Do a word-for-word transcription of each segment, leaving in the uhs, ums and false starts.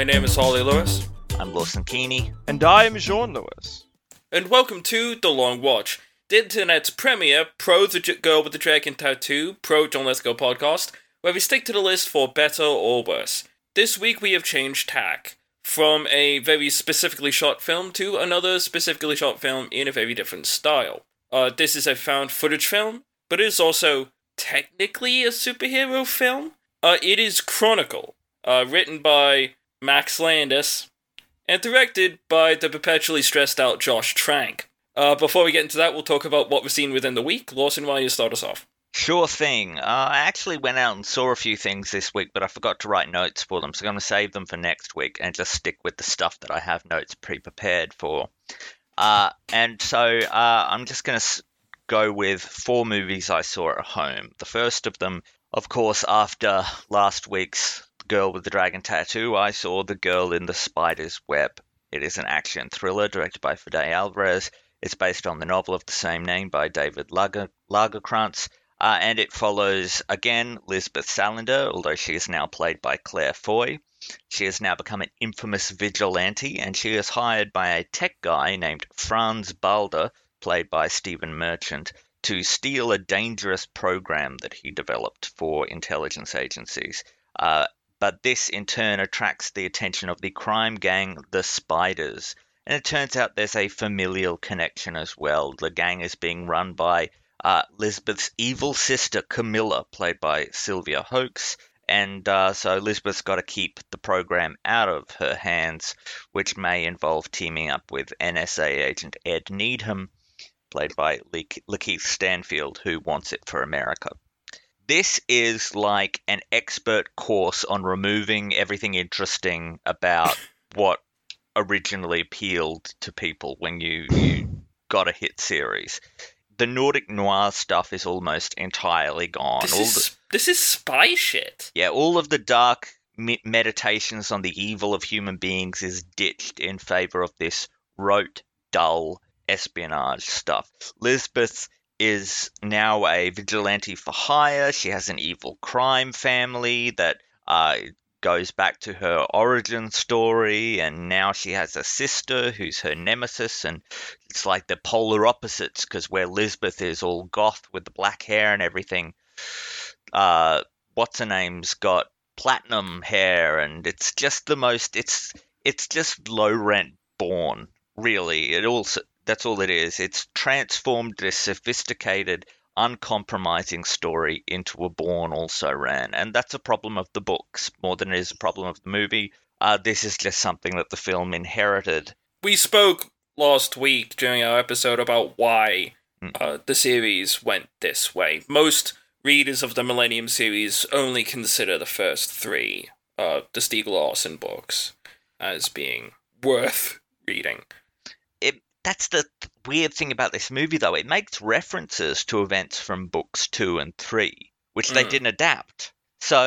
My name is Holly Lewis. I'm Lawson Keeney. And I'm Sean Lewis. And welcome to The Long Watch, the internet's premier pro the J- Girl with the Dragon Tattoo, pro John Lithgow podcast, where we stick to the list for better or worse. This week we have changed tack from a very specifically shot film to another specifically shot film in a very different style. Uh, this is a found footage film, but it is also technically a superhero film. Uh, it is Chronicle, uh, written by Max Landis, and directed by the perpetually stressed out Josh Trank. Uh, before we get into that, we'll talk about what we've seen within the week. Lawson, why don't you start us off? Sure thing. Uh, I actually went out and saw a few things this week, but I forgot to write notes for them, so I'm going to save them for next week and just stick with the stuff that I have notes pre-prepared for. Uh, and so uh, I'm just going to s- go with four movies I saw at home. The first of them, of course, after last week's Girl with the Dragon Tattoo, I saw The Girl in the Spider's Web. It is an action thriller directed by Fede Alvarez. It's based on the novel of the same name by David Lager- Lagerkrantz. Uh, and it follows, again, Lisbeth Salander, although she is now played by Claire Foy. She has now become an infamous vigilante, and she is hired by a tech guy named Franz Balder, played by Stephen Merchant, to steal a dangerous program that he developed for intelligence agencies. Uh, but this, in turn, attracts the attention of the crime gang, the Spiders. And it turns out there's a familial connection as well. The gang is being run by Uh, Lisbeth's evil sister, Camilla, played by Sylvia Hoeks. And uh, so Lisbeth's got to keep the program out of her hands, which may involve teaming up with N S A agent Ed Needham, played by Le- Lakeith Stanfield, who wants it for America. This is like an expert course on removing everything interesting about what originally appealed to people when you, you got a hit series. The Nordic noir stuff is almost entirely gone. This all is the, this is spy shit. yeah, all of the dark me- meditations on the evil of human beings is ditched in favor of this rote, dull espionage stuff. Lisbeth is now a vigilante for hire. She has an evil crime family that uh, goes back to her origin story, and now she has a sister who's her nemesis, and it's like the polar opposites, because where Lisbeth is all goth with the black hair and everything, uh, what's her name's got platinum hair, and it's just the most, it's it's just low rent Bourne, really. It also, that's all it is. It's transformed this sophisticated, uncompromising story into a Bourne also ran, and that's a problem of the books more than it is a problem of the movie. Uh, this is just something that the film inherited. We spoke last week during our episode about why Mm. uh, the series went this way. Most readers of the Millennium series only consider the first three, uh, the Stieg Larsson books, as being worth reading. It, that's the th- weird thing about this movie, though. It makes references to events from books two and three, which they Mm. didn't adapt. So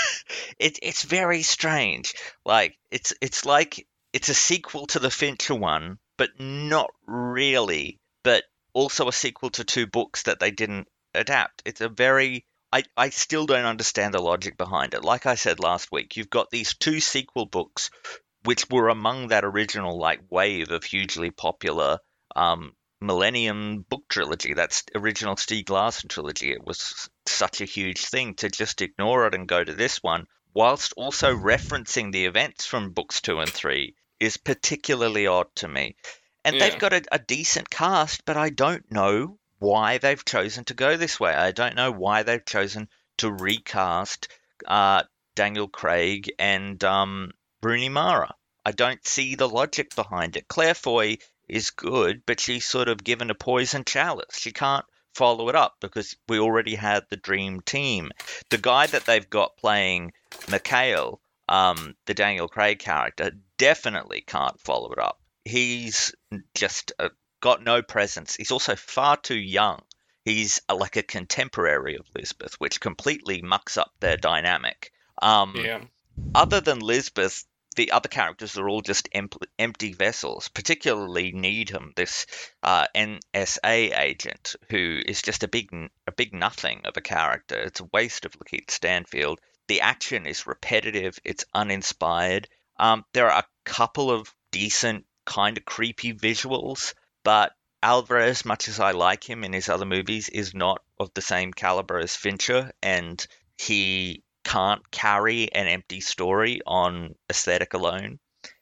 it, it's very strange. Like it's it's like it's a sequel to the Fincher one, but not really. But also a sequel to two books that they didn't adapt. It's a very I, I still don't understand the logic behind it. Like I said last week, you've got these two sequel books which were among that original like wave of hugely popular um, Millennium book trilogy, that's original Stieg Larsson trilogy. It was such a huge thing to just ignore it and go to this one, whilst also referencing the events from books two and three, is particularly odd to me. And Yeah. they've got a, a decent cast, but I don't know why they've chosen to go this way. I don't know why they've chosen to recast uh, Daniel Craig and um, Rooney Mara. I don't see the logic behind it. Claire Foy is good, but she's sort of given a poison chalice. She can't follow it up because we already had the dream team. The guy that they've got playing Mikhail, um, the Daniel Craig character, definitely can't follow it up. He's just uh, got no presence. He's also far too young. He's uh, like a contemporary of Lisbeth, which completely mucks up their dynamic. Um, Yeah. Other than Lisbeth, the other characters are all just em- empty vessels, particularly Needham, this uh, N S A agent, who is just a big a big nothing of a character. It's a waste of Lakeith Stanfield. The action is repetitive. It's uninspired. Um, there are a couple of decent, kind of creepy visuals, but Alvarez, much as I like him in his other movies, is not of the same caliber as Fincher, and he can't carry an empty story on aesthetic alone.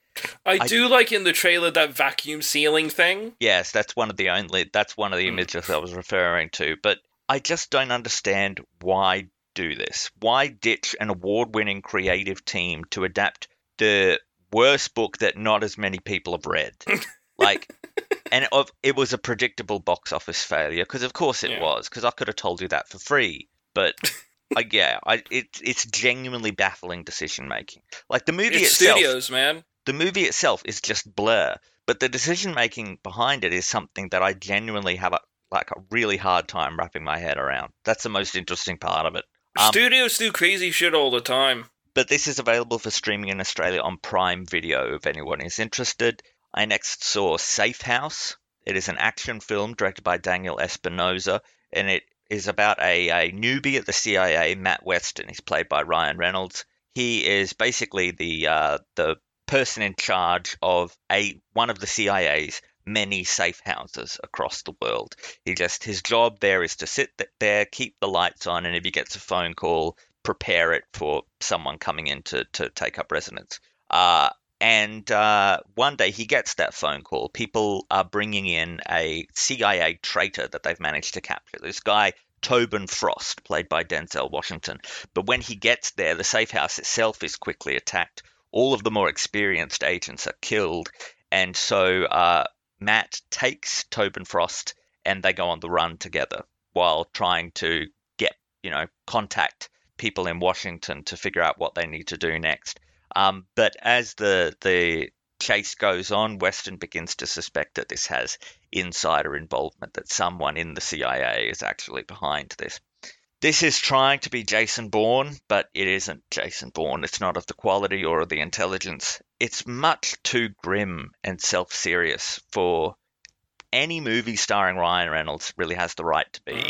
I, I- do like in the trailer that vacuum sealing thing. Yes, that's one of the only that's one of the Mm. images I was referring to, but I just don't understand why do this. Why ditch an award-winning creative team to adapt the worst book that not as many people have read? Like, and of it was a predictable box office failure because of course it Yeah. was, because I could have told you that for free. But I yeah, I it it's genuinely baffling decision making. Like the movie It's itself, studios, man. the movie itself is just blur, but the decision making behind it is something that I genuinely have a like a really hard time wrapping my head around. That's the most interesting part of it. Um, Studios do crazy shit all the time. but this is available for streaming in Australia on Prime Video if anyone is interested. I next saw Safe House. It is an action film directed by Daniel Espinosa, and it is about a, a newbie at the C I A, Matt Weston. He's played by Ryan Reynolds. He is basically the uh, the person in charge of a one of the C I A's many safe houses across the world. He just his job there is to sit there, keep the lights on, and if he gets a phone call, prepare it for someone coming in to, to take up residence. Uh, and uh, one day he gets that phone call. People are bringing in a C I A traitor that they've managed to capture. This guy, Tobin Frost, played by Denzel Washington. But when he gets there, the safe house itself is quickly attacked. All of the more experienced agents are killed. And so uh, Matt takes Tobin Frost and they go on the run together while trying to get, you know, contact people in Washington to figure out what they need to do next. Um, but as the the chase goes on, Weston begins to suspect that this has insider involvement, that someone in the C I A is actually behind this. This is trying to be Jason Bourne, but it isn't Jason Bourne. It's not of the quality or of the intelligence. It's much too grim and self-serious for any movie starring Ryan Reynolds really has the right to be.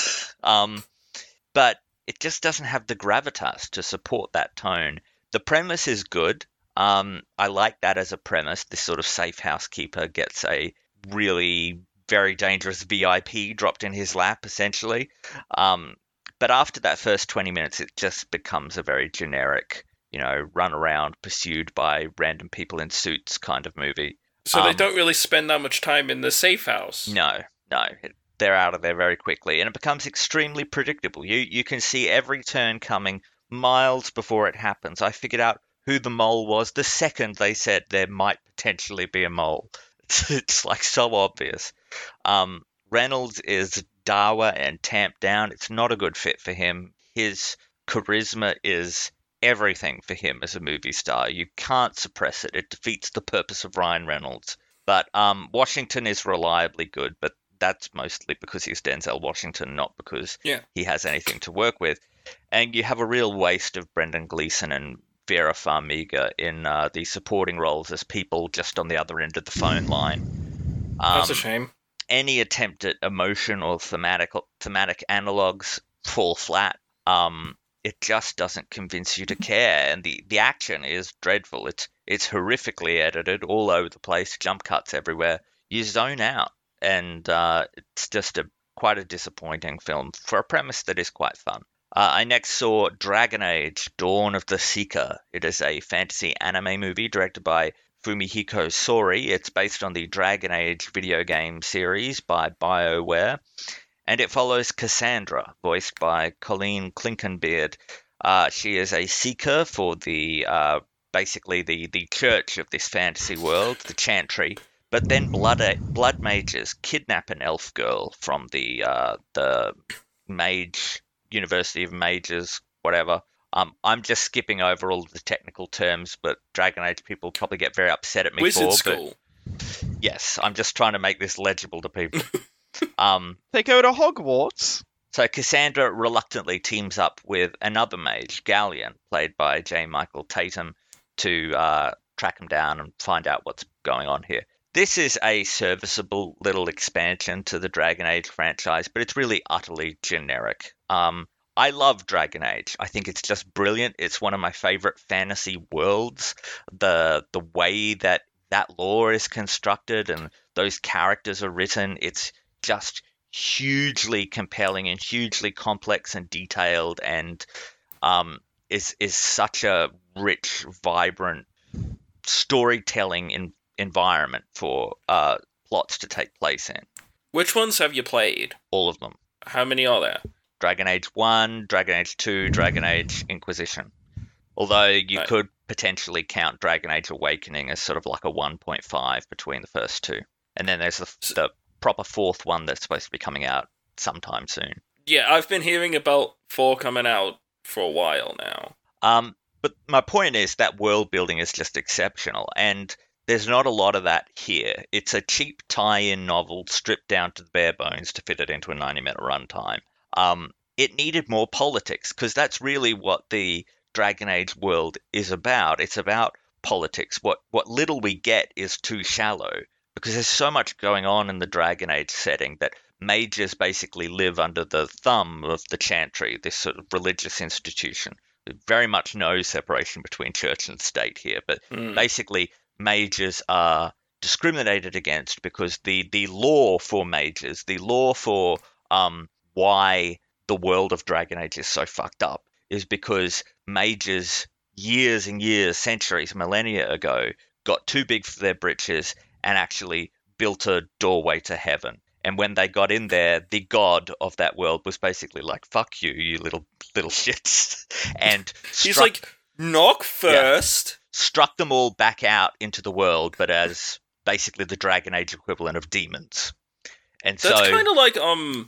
um, but it just doesn't have the gravitas to support that tone. The premise is good. Um, I like that as a premise. This sort of safe housekeeper gets a really very dangerous V I P dropped in his lap, essentially. Um, but after that first twenty minutes, it just becomes a very generic, you know, run around pursued by random people in suits kind of movie. So they Um, don't really spend that much time in the safe house. No, no. It, they're out of there very quickly, and it becomes extremely predictable. You you can see every turn coming miles before it happens. I figured out who the mole was the second they said there might potentially be a mole. It's, it's like so obvious. Um, Reynolds is dour and tamped down. It's not a good fit for him. His charisma is everything for him as a movie star. You can't suppress it. It defeats the purpose of Ryan Reynolds. But um, Washington is reliably good, but that's mostly because he's Denzel Washington, not because Yeah. he has anything to work with. And you have a real waste of Brendan Gleeson and Vera Farmiga in uh, the supporting roles as people just on the other end of the phone line. Um, That's a shame. Any attempt at emotion or thematic thematic analogs fall flat. Um, it just doesn't convince you to care, and the, the action is dreadful. It's it's horrifically edited, all over the place, jump cuts everywhere. You zone out, and uh, it's just a quite a disappointing film for a premise that is quite fun. Uh, I next saw Dragon Age: Dawn of the Seeker. It is a fantasy anime movie directed by Fumihiko Sori. It's based on the Dragon Age video game series by BioWare, and it follows Cassandra, voiced by Colleen Clinkenbeard. Uh, she is a seeker for the uh, basically the, the church of this fantasy world, the Chantry. But then blood blood mages kidnap an elf girl from the uh, the mage University of Mages, whatever. Um, I'm just skipping over all of the technical terms, but Dragon Age people probably get very upset at me Wizard for. School. But yes, I'm just trying to make this legible to people. um, They go to Hogwarts. so Cassandra reluctantly teams up with another mage, Galleon, played by J. Michael Tatum, to uh, track him down and find out what's going on here. This is a serviceable little expansion to the Dragon Age franchise, but it's really utterly generic. Um, I love Dragon Age. I think it's just brilliant. It's one of my favorite fantasy worlds. The the way that that lore is constructed and those characters are written, it's just hugely compelling and hugely complex and detailed, and um, is is such a rich, vibrant storytelling in, environment for uh, plots to take place in. Which ones have you played? All of them. How many are there? Dragon Age one, Dragon Age two, Dragon Age Inquisition. Although you Right. could potentially count Dragon Age Awakening as sort of like a one point five between the first two. And then there's the, the proper fourth one that's supposed to be coming out sometime soon. Yeah, I've been hearing about four coming out for a while now. Um, but my point is that world building is just exceptional, and there's not a lot of that here. It's a cheap tie-in novel stripped down to the bare bones to fit it into a ninety-minute runtime. Um, it needed more politics, because that's really what the Dragon Age world is about. It's about politics. What what little we get is too shallow, because there's so much going on in the Dragon Age setting that mages basically live under the thumb of the Chantry, this sort of religious institution. Very much no separation between church and state here, but Mm. basically mages are discriminated against because the, the law for mages, the law for um, why the world of Dragon Age is so fucked up, is because mages years and years, centuries, millennia ago, got too big for their britches and actually built a doorway to heaven. And when they got in there, the god of that world was basically like, fuck you, you little little shits. And He's struck, like, knock first. struck them all back out into the world, but as basically the Dragon Age equivalent of demons. And That's so kind of like um,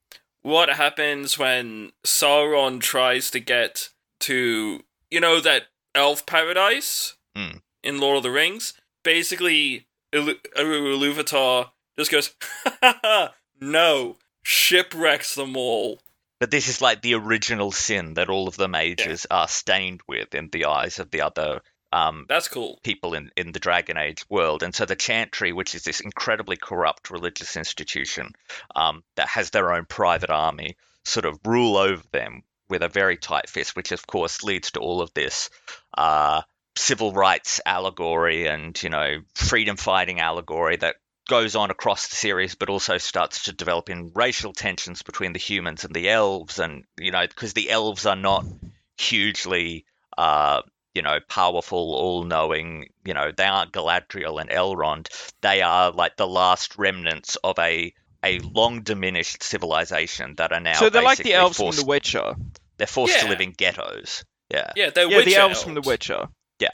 what happens when Sauron tries to get to, you know, that elf paradise Mm. in Lord of the Rings. Basically, Ilu- Iluvatar just goes, ha ha ha, no, shipwrecks them all. But this is like the original sin that all of the mages are stained with in the eyes of the other um, That's cool. people in, in the Dragon Age world. And so the Chantry, which is this incredibly corrupt religious institution um, that has their own private army, sort of rule over them with a very tight fist, which of course leads to all of this uh, civil rights allegory and, you know, freedom fighting allegory that goes on across the series, but also starts to develop in racial tensions between the humans and the elves. And, you know, because the elves are not hugely, uh, you know, powerful, all-knowing, you know, they aren't Galadriel and Elrond. They are like the last remnants of a a long diminished civilization that are now So they're like the basically elves forced, from The Witcher. they're forced to Yeah. live in ghettos. Yeah. Yeah, they're Yeah, Witcher the elves from The Witcher.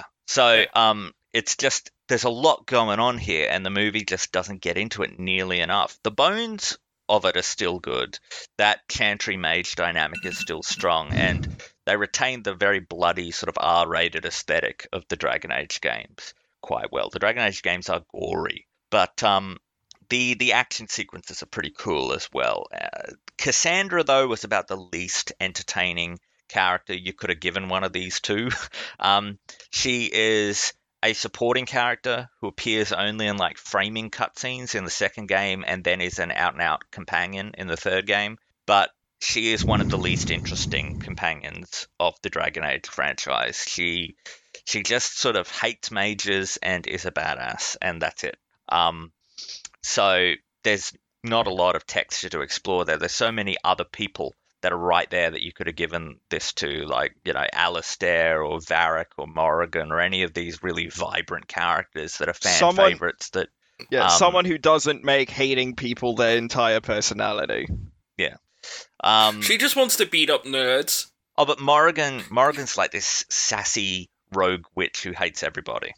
So Yeah. um, it's just there's a lot going on here, and the movie just doesn't get into it nearly enough. The bones of it are still good. That Chantry mage dynamic is still strong, and they retain the very bloody sort of R-rated aesthetic of the Dragon Age games quite well. The Dragon Age games are gory, but um, the the action sequences are pretty cool as well. Uh, Cassandra, though, was about the least entertaining character you could have given one of these two. Um, she is a supporting character who appears only in like framing cutscenes in the second game, and then is an out-and-out companion in the third game. But she is one of the least interesting companions of the Dragon Age franchise. She she just sort of hates mages and is a badass, and that's it. Um, so there's not a lot of texture to explore there. There's so many other people that are right there that you could have given this to, like, you know, Alistair or Varric or Morrigan or any of these really vibrant characters that are fan Someone- favorites that Yeah, Um, someone who doesn't make hating people their entire personality. um She just wants to beat up nerds. oh but Morrigan Morrigan's like this sassy rogue witch who hates everybody.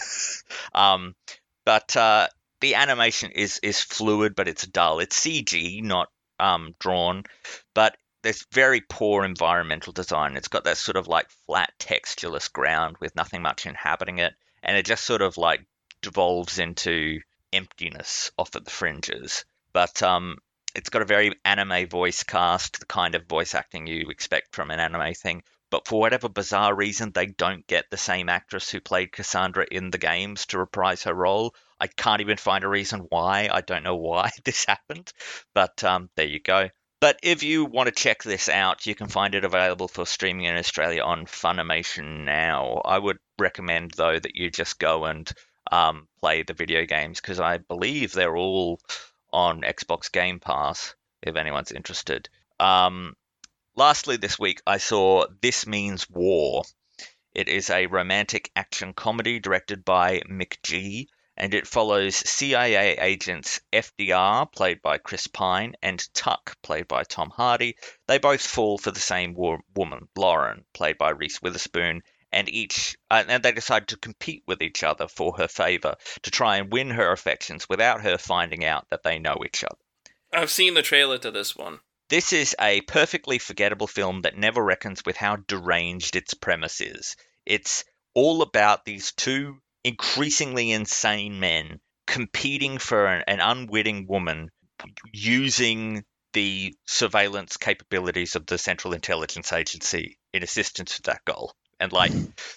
um but uh the animation is is fluid, but it's dull. It's C G, not um drawn, but there's very poor environmental design. It's got that sort of like flat textureless ground with nothing much inhabiting it, and it just sort of like devolves into emptiness off at the fringes. But um it's got a very anime voice cast, the kind of voice acting you expect from an anime thing. But for whatever bizarre reason, they don't get the same actress who played Cassandra in the games to reprise her role. I can't even find a reason why. I don't know why this happened, but um, there you go. But if you want to check this out, you can find it available for streaming in Australia on Funimation now. I would recommend, though, that you just go and um, play the video games, because I believe they're all on Xbox Game Pass, if anyone's interested. Um, lastly, this week, I saw This Means War. It is a romantic action comedy directed by McG, and it follows C I A agents F D R, played by Chris Pine, and Tuck, played by Tom Hardy. They both fall for the same wo- woman, Lauren, played by Reese Witherspoon, and each uh, and they decide to compete with each other for her favor to try and win her affections without her finding out that they know each other. I've seen the trailer to this one. This is a perfectly forgettable film that never reckons with how deranged its premise is. It's all about these two increasingly insane men competing for an, an unwitting woman using the surveillance capabilities of the Central Intelligence Agency in assistance to that goal. And like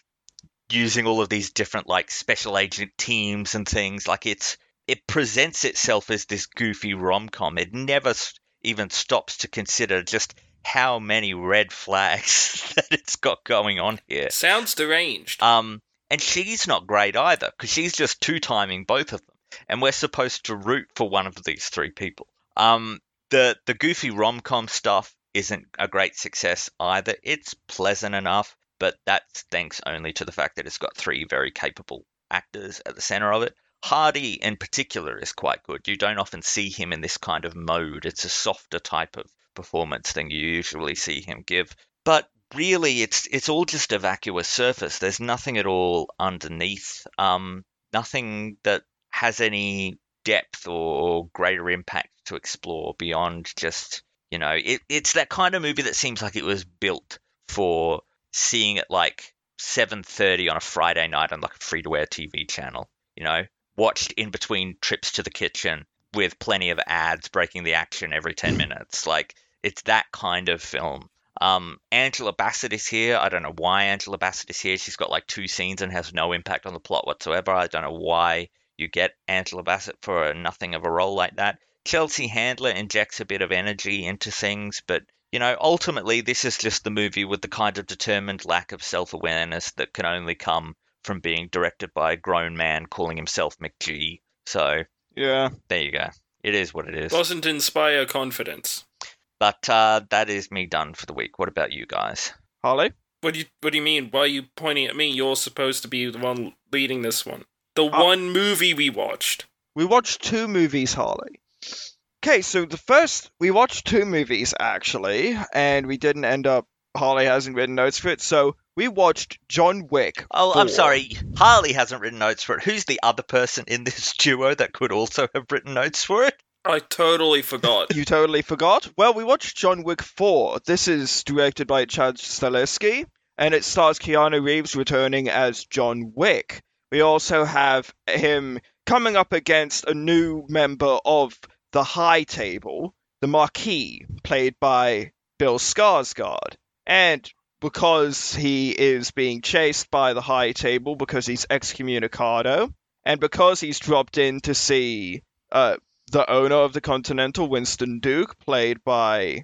using all of these different like special agent teams and things. Like it's it presents itself as this goofy rom-com. It never even stops to consider just how many red flags that it's got going on here. Sounds deranged. Um, and she's not great either, because she's just two-timing both of them, and we're supposed to root for one of these three people. Um, the the goofy rom-com stuff isn't a great success either. It's pleasant enough, but that's thanks only to the fact that it's got three very capable actors at the center of it. Hardy, in particular, is quite good. You don't often see him in this kind of mode. It's a softer type of performance than you usually see him give. But really, it's it's all just a vacuous surface. There's nothing at all underneath. Um, nothing that has any depth or greater impact to explore beyond just, you know, it, it's that kind of movie that seems like it was built for seeing it like seven thirty on a Friday night on like a free-to-air T V channel, you know, watched in between trips to the kitchen with plenty of ads breaking the action every ten minutes. Like, it's that kind of film. Um, Angela Bassett is here. I don't know why Angela Bassett is here. She's got like two scenes and has no impact on the plot whatsoever. I don't know why you get Angela Bassett for a nothing of a role like that. Chelsea Handler injects a bit of energy into things, but, you know, ultimately this is just the movie with the kind of determined lack of self-awareness that can only come from being directed by a grown man calling himself McG. So, Yeah. there you go. It is what it is. Doesn't inspire confidence. But uh, that is me done for the week. What about you guys? Harley? What do you What do you mean? Why are you pointing at me? You're supposed to be the one leading this one. The Uh, one movie we watched. We watched two movies, Harley. Okay, so the first, we watched two movies, actually, and we didn't end up, Harley hasn't written notes for it, so we watched John Wick. Oh, I'm four. sorry. Harley hasn't written notes for it. Who's the other person in this duo that could also have written notes for it? I totally forgot. You totally forgot? Well, we watched John Wick four. This is directed by Chad Stahelski, and it stars Keanu Reeves returning as John Wick. We also have him coming up against a new member of the High Table, the Marquis, played by Bill Skarsgård. And because he is being chased by the High Table because he's excommunicado, and because he's dropped in to see uh, the owner of the Continental, Winston Duke, played by...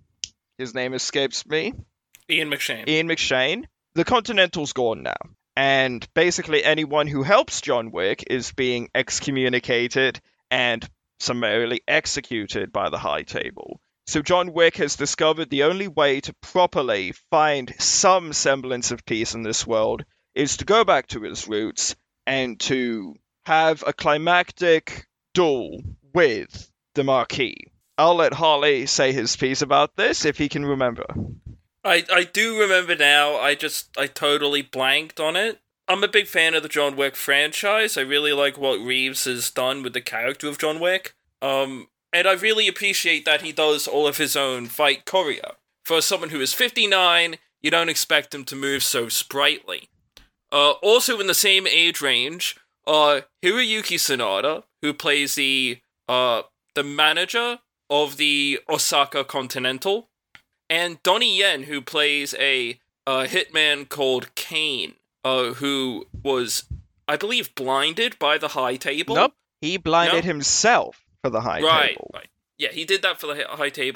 his name escapes me. Ian McShane. Ian McShane. The Continental's gone now. And basically anyone who helps John Wick is being excommunicated and summarily executed by the High Table. So John Wick has discovered the only way to properly find some semblance of peace in this world is to go back to his roots and to have a climactic duel with the Marquis. I'll let Harley say his piece about this if he can remember. I, I do remember now, I just, I totally blanked on it. I'm a big fan of the John Wick franchise. I really like what Reeves has done with the character of John Wick. Um, and I really appreciate that he does all of his own fight choreo. For someone who is fifty-nine, you don't expect him to move so sprightly. Uh, also in the same age range are Hiroyuki Sanada, who plays the, uh, the manager of the Osaka Continental, and Donnie Yen, who plays a uh, hitman called Kane, uh, who was, I believe, blinded by the High Table. Nope. He blinded No? himself for the High right, Table. Right. Yeah, he did that for the High Table.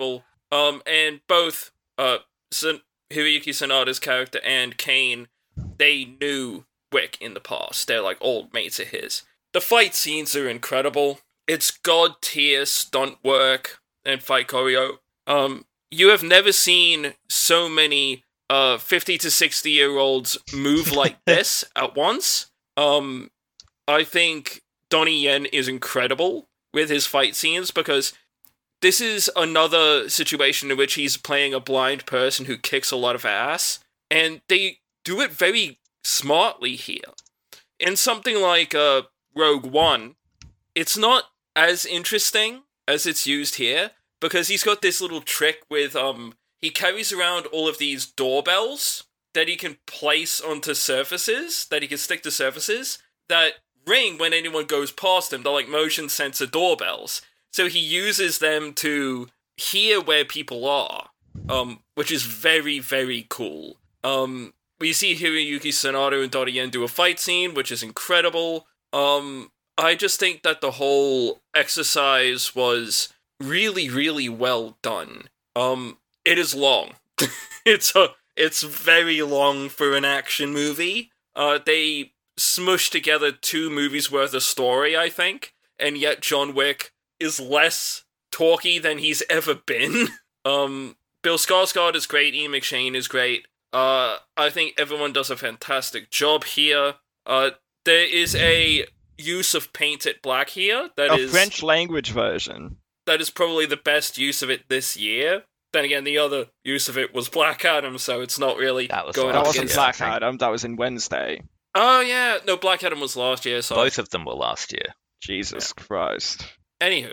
Um, and both uh, San- Hiroyuki Sanada's character and Kane, they knew Wick in the past. They're like old mates of his. The fight scenes are incredible. It's god tier stunt work and fight choreo. Um, you have never seen so many uh fifty to sixty year olds move like this at once. Um, I think Donnie Yen is incredible with his fight scenes because this is another situation in which he's playing a blind person who kicks a lot of ass, and they do it very smartly here. In something like uh, Rogue One, it's not as interesting as it's used here, because he's got this little trick with, um, he carries around all of these doorbells that he can place onto surfaces, that he can stick to surfaces, that ring when anyone goes past him. They're like motion sensor doorbells. So he uses them to hear where people are, um, which is very, very cool. Um, we see Hiroyuki Sanada and Donnie Yen do a fight scene, which is incredible. Um, I just think that the whole exercise was really, really well done. Um, it is long. it's a, it's very long for an action movie. Uh, they smushed together two movies worth of story, I think, and yet John Wick is less talky than he's ever been. um, Bill Skarsgård is great, Ian McShane is great. Uh, I think everyone does a fantastic job here. Uh, there is a use of painted black here that a is French language version. That is probably the best use of it this year. Then again, the other use of it was Black Adam, so it's not really That was going That up last wasn't against year, I Black think. Adam, that was in Wednesday. Oh yeah, no, Black Adam was last year. So Both of them were last year. Jesus Christ. Anywho,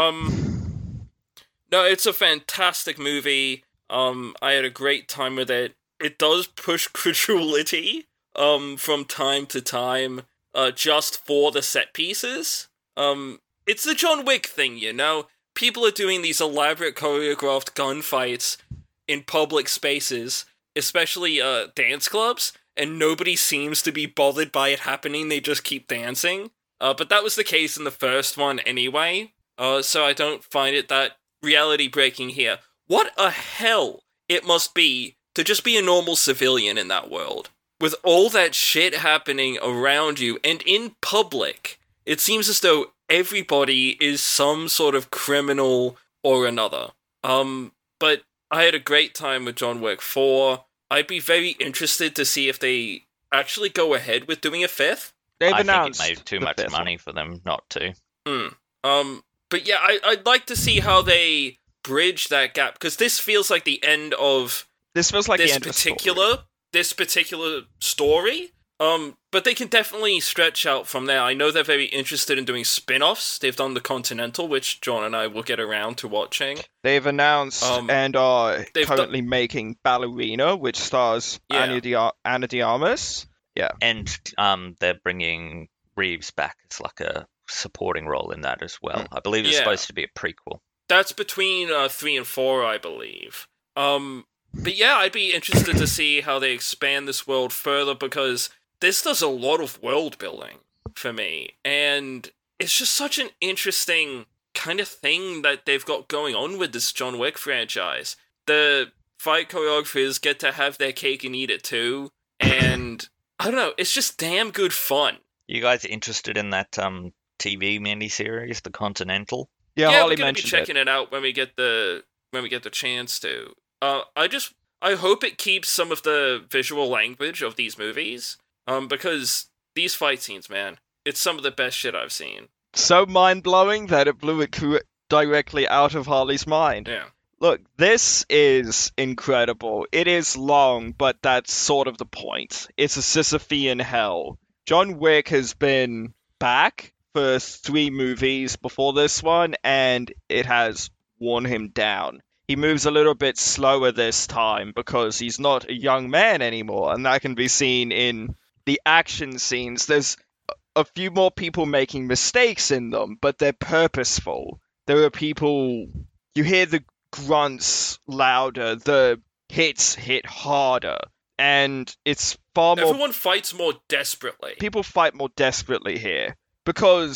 um, no, it's a fantastic movie. Um, I had a great time with it. It does push credulity, um, from time to time, uh, just for the set pieces. Um, it's the John Wick thing, you know? People are doing these elaborate choreographed gunfights in public spaces, especially, uh, dance clubs, and nobody seems to be bothered by it happening, they just keep dancing. Uh, but that was the case in the first one anyway, uh, so I don't find it that reality-breaking here. What a hell it must be to just be a normal civilian in that world. With all that shit happening around you and in public, it seems as though everybody is some sort of criminal or another. Um, but I had a great time with John Wick four. I'd be very interested to see if they actually go ahead with doing a fifth. They've I think announced it made too the much fifth money for them not to. Hmm. Um, but yeah, I, I'd like to see how they bridge that gap, because this feels like the end of This feels like this the end of a story. particular this particular story. Um, but they can definitely stretch out from there. I know they're very interested in doing spin-offs. They've done The Continental, which John and I will get around to watching. They've announced Um, and are they've currently making Ballerina, which stars Yeah. Anna, Di- Anna de Armas. And um, they're bringing Reeves back as like a supporting role in that as well. I believe it's Yeah. supposed to be a prequel. That's between uh, three and four, I believe. Um, but yeah, I'd be interested to see how they expand this world further, because this does a lot of world building for me, and it's just such an interesting kind of thing that they've got going on with this John Wick franchise. The fight choreographers get to have their cake and eat it too, and I don't know, it's just damn good fun. You guys interested in that um, T V miniseries, The Continental? Yeah, yeah, Harley we're gonna be mentioned checking it. out when we get the when we get the chance to. Uh, I just I hope it keeps some of the visual language of these movies, um, because these fight scenes, man, it's some of the best shit I've seen. it. So mind-blowing that it blew it cor- directly out of Harley's mind. Yeah, Look, this is incredible. It is long, but that's sort of the point. It's a Sisyphean hell. John Wick has been back for three movies before this one, and it has worn him down. He moves a little bit slower this time because he's not a young man anymore, and that can be seen in the action scenes. There's a few more people making mistakes in them, but they're purposeful. There are people... You hear the grunts louder, the hits hit harder, and it's far more... everyone fights more desperately. People fight more desperately here, because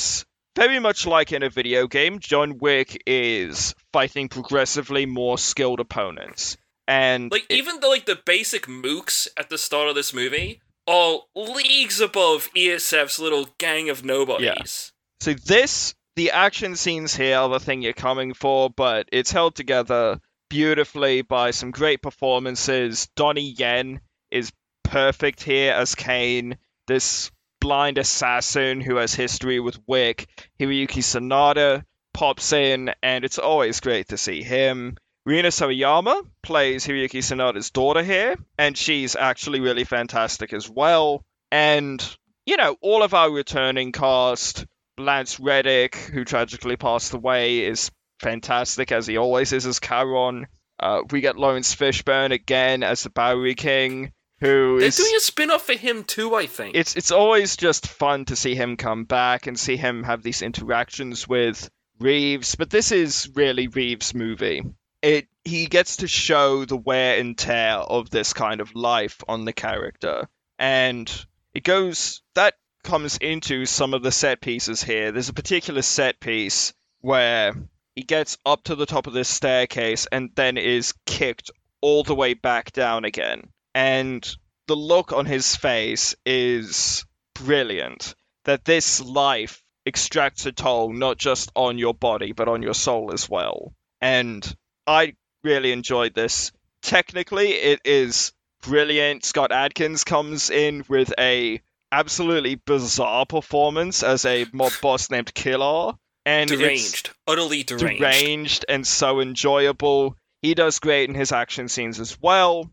very much like in a video game, John Wick is fighting progressively more skilled opponents. And like, it, even the, like, the basic mooks at the start of this movie are leagues above E S F's little gang of nobodies. Yeah. So this, the action scenes here are the thing you're coming for, but it's held together beautifully by some great performances. Donnie Yen is perfect here as Kane, this blind assassin who has history with Wick. Hiroyuki Sanada pops in, and it's always great to see him. Rina Sawayama plays Hiroyuki Sanada's daughter here, and she's actually really fantastic as well. And, you know, all of our returning cast, Lance Reddick, who tragically passed away, is fantastic, as he always is as Charon. Uh, we get Lawrence Fishburne again as the Bowery King, who They're is... doing a spin-off for him too, I think. It's, it's always just fun to see him come back and see him have these interactions with Reeves, but this is really Reeves' movie. It he gets to show the wear and tear of this kind of life on the character, and it goes that comes into some of the set pieces here. There's a particular set piece where he gets up to the top of this staircase and then is kicked all the way back down again, and the look on his face is brilliant. That this life extracts a toll not just on your body but on your soul as well, and I really enjoyed this. Technically, it is brilliant. Scott Adkins comes in with a absolutely bizarre performance as a mob boss named Killer. And deranged. It's Utterly deranged. Deranged and so enjoyable. He does great in his action scenes as well.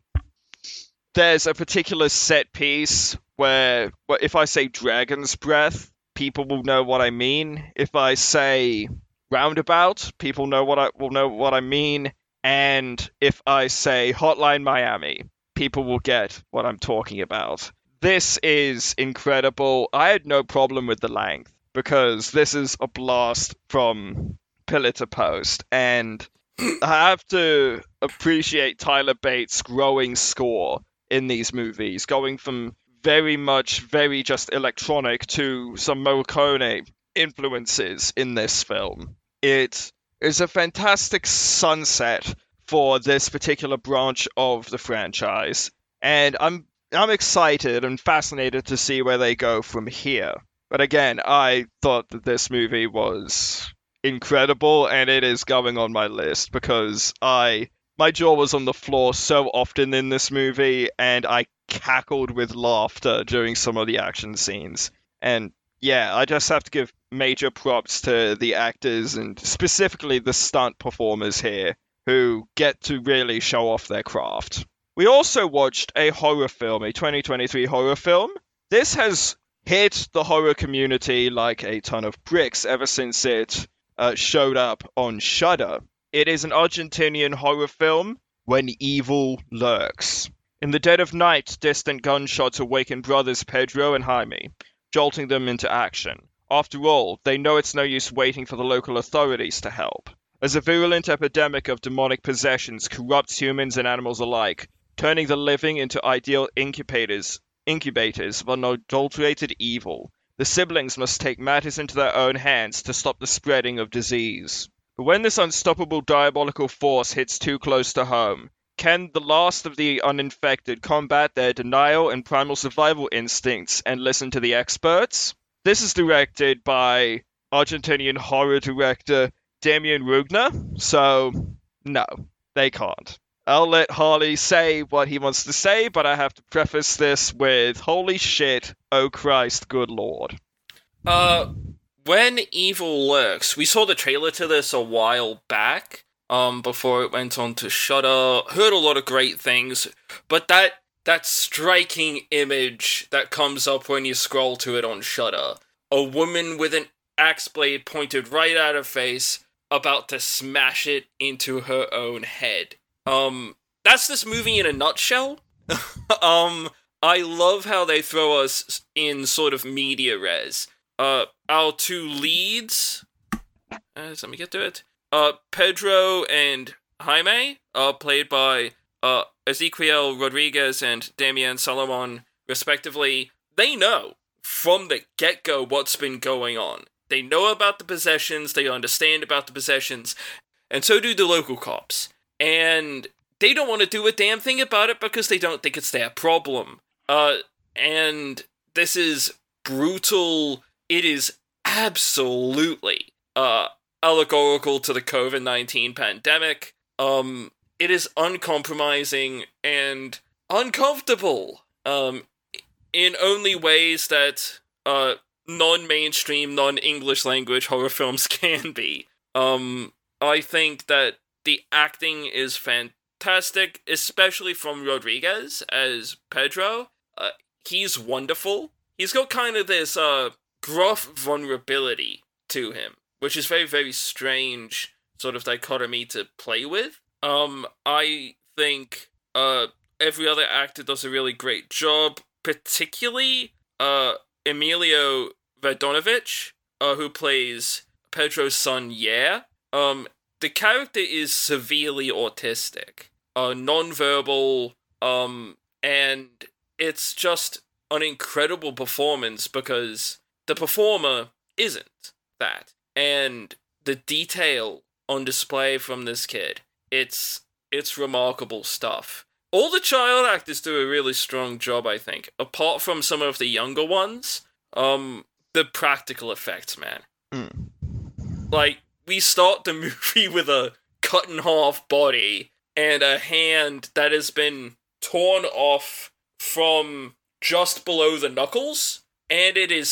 There's a particular set piece where, well, if I say Dragon's Breath, people will know what I mean. If I say Roundabout, people know what I will know what I mean, and if I say Hotline Miami, people will get what I'm talking about. This is incredible. I had no problem with the length because this is a blast from pillar to post, and I have to appreciate Tyler Bates' growing score in these movies, going from very much very just electronic to some Morricone influences in this film. It is a fantastic sunset for this particular branch of the franchise, and I'm I'm excited and fascinated to see where they go from here. But again, I thought that this movie was incredible, and it is going on my list because I my jaw was on the floor so often in this movie, and I cackled with laughter during some of the action scenes. And yeah, I just have to give major props to the actors and specifically the stunt performers here who get to really show off their craft. We also watched a horror film, a twenty twenty-three horror film. This has hit the horror community like a ton of bricks ever since it uh, showed up on Shudder. It is an Argentinian horror film, When Evil Lurks. In the dead of night, distant gunshots awaken brothers Pedro and Jaime, jolting them into action. After all, they know it's no use waiting for the local authorities to help. As a virulent epidemic of demonic possessions corrupts humans and animals alike, turning the living into ideal incubators, incubators of unadulterated evil, the siblings must take matters into their own hands to stop the spreading of disease. But when this unstoppable diabolical force hits too close to home, can the last of the uninfected combat their denial and primal survival instincts and listen to the experts? This is directed by Argentinian horror director Damien Rugner, so no, they can't. I'll let Harley say what he wants to say, but I have to preface this with, holy shit, oh Christ, good lord. Uh, When Evil Lurks, we saw the trailer to this a while back, um, before it went on to Shudder. Heard a lot of great things, but that that striking image that comes up when you scroll to it on Shudder, a woman with an axe blade pointed right at her face, about to smash it into her own head. Um, that's this movie in a nutshell. um, I love how they throw us in sort of media res. Uh, our two leads, uh, let me get to it, uh, Pedro and Jaime, uh, played by, uh, Ezequiel Rodriguez and Damian Salomon, respectively. They know from the get-go what's been going on. they know about the possessions, they understand about the possessions, and so do the local cops. And they don't want to do a damn thing about it because they don't think it's their problem. Uh, and this is brutal. It is absolutely uh, allegorical to the covid nineteen pandemic. Um, it is uncompromising and uncomfortable um, in only ways that uh, non-mainstream, non-English language horror films can be. Um, I think that the acting is fantastic, especially from Rodriguez as Pedro. Uh, he's wonderful. He's got kind of this uh, gruff vulnerability to him, which is very, very strange sort of dichotomy to play with. Um, I think uh, every other actor does a really great job, particularly uh, Emilio Radonovich, uh, who plays Pedro's son, Yeah. Um, the character is severely autistic, uh, non-verbal, um, and it's just an incredible performance because the performer isn't that. And the detail on display from this kid, it's it's remarkable stuff. All the child actors do a really strong job, I think. Apart from some of the younger ones, um, the practical effects, man. Mm. Like, we start the movie with a cut-in-half body and a hand that has been torn off from just below the knuckles, and it is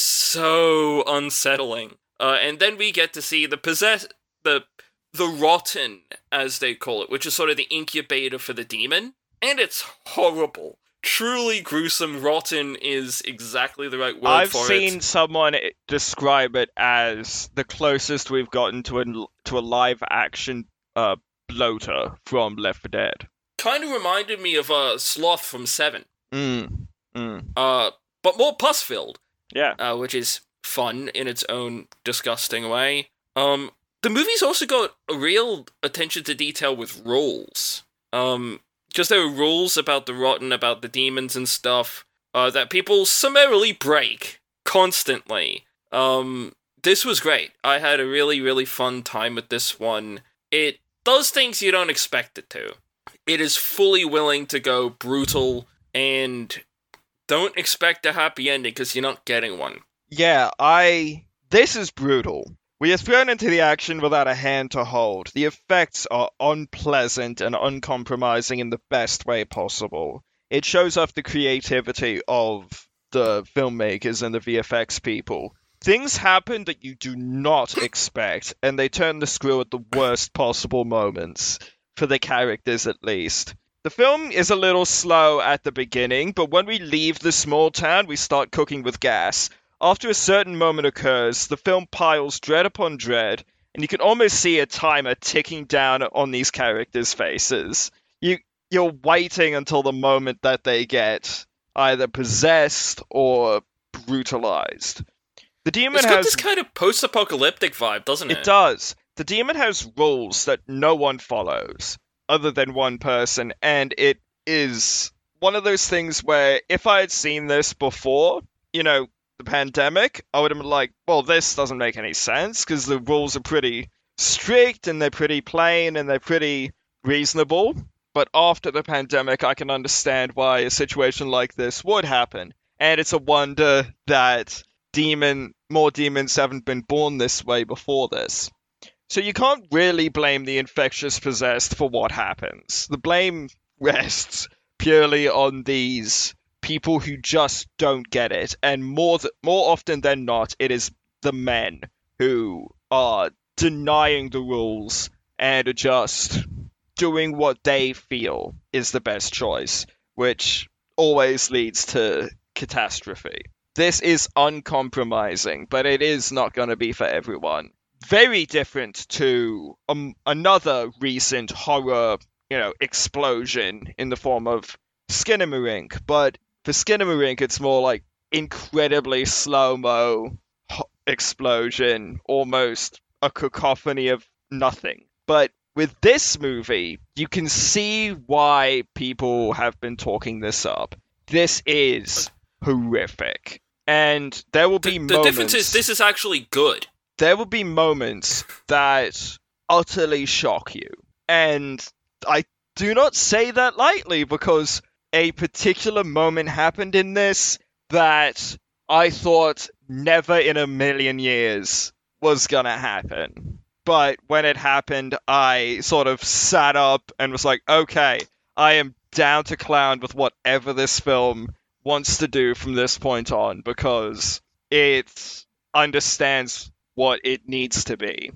so unsettling. Uh, and then we get to see the possess... the the rotten, as they call it, which is sort of the incubator for the demon, and it's horrible. Truly gruesome. Rotten is exactly the right word I've for it. I've seen someone describe it as the closest we've gotten to a, to a live-action uh, bloater from Left four Dead. Kind of reminded me of a uh, Sloth from Seven. Mm. Mm. Uh, but more pus-filled. Yeah. Uh, which is fun in its own disgusting way. Um, the movie's also got a real attention to detail with rules. Um, because there are rules about the rotten, about the demons and stuff, uh, that people summarily break constantly. Um, this was great. I had a really, really fun time with this one. It does things you don't expect it to. It is fully willing to go brutal, and don't expect a happy ending because you're not getting one. Yeah, I... This is brutal. We are thrown into the action without a hand to hold. The effects are unpleasant and uncompromising in the best way possible. It shows off the creativity of the filmmakers and the V F X people. Things happen that you do not expect, and they turn the screw at the worst possible moments. For the characters, at least. The film is a little slow at the beginning, but when we leave the small town, we start cooking with gas. After a certain moment occurs, the film piles dread upon dread, and you can almost see a timer ticking down on these characters' faces. You, you're waiting until the moment that they get either possessed or brutalized. The demon it's got has this kind of post-apocalyptic vibe, doesn't it? It does. The demon has rules that no one follows, other than one person, and it is one of those things where if I had seen this before, you know, the pandemic, I would have been like, well, this doesn't make any sense, because the rules are pretty strict, and they're pretty plain, and they're pretty reasonable. But after the pandemic, I can understand why a situation like this would happen. And it's a wonder that demon, more demons haven't been born this way before this. So you can't really blame the infectious possessed for what happens. The blame rests purely on these people who just don't get it, and more th- more often than not, it is the men who are denying the rules and are just doing what they feel is the best choice, which always leads to catastrophe. This is uncompromising, but it is not going to be for everyone. Very different to um, another recent horror, you know, explosion in the form of Skinamarink, but for Skinamarink, it's more like incredibly slow-mo ho- explosion, almost a cacophony of nothing. But with this movie, you can see why people have been talking this up. This is horrific. And there will be the, the moments... difference is this is actually good. there will be moments that utterly shock you. And I do not say that lightly, because a particular moment happened in this that I thought never in a million years was gonna happen. But when it happened, I sort of sat up and was like, okay, I am down to clown with whatever this film wants to do from this point on, because it understands what it needs to be.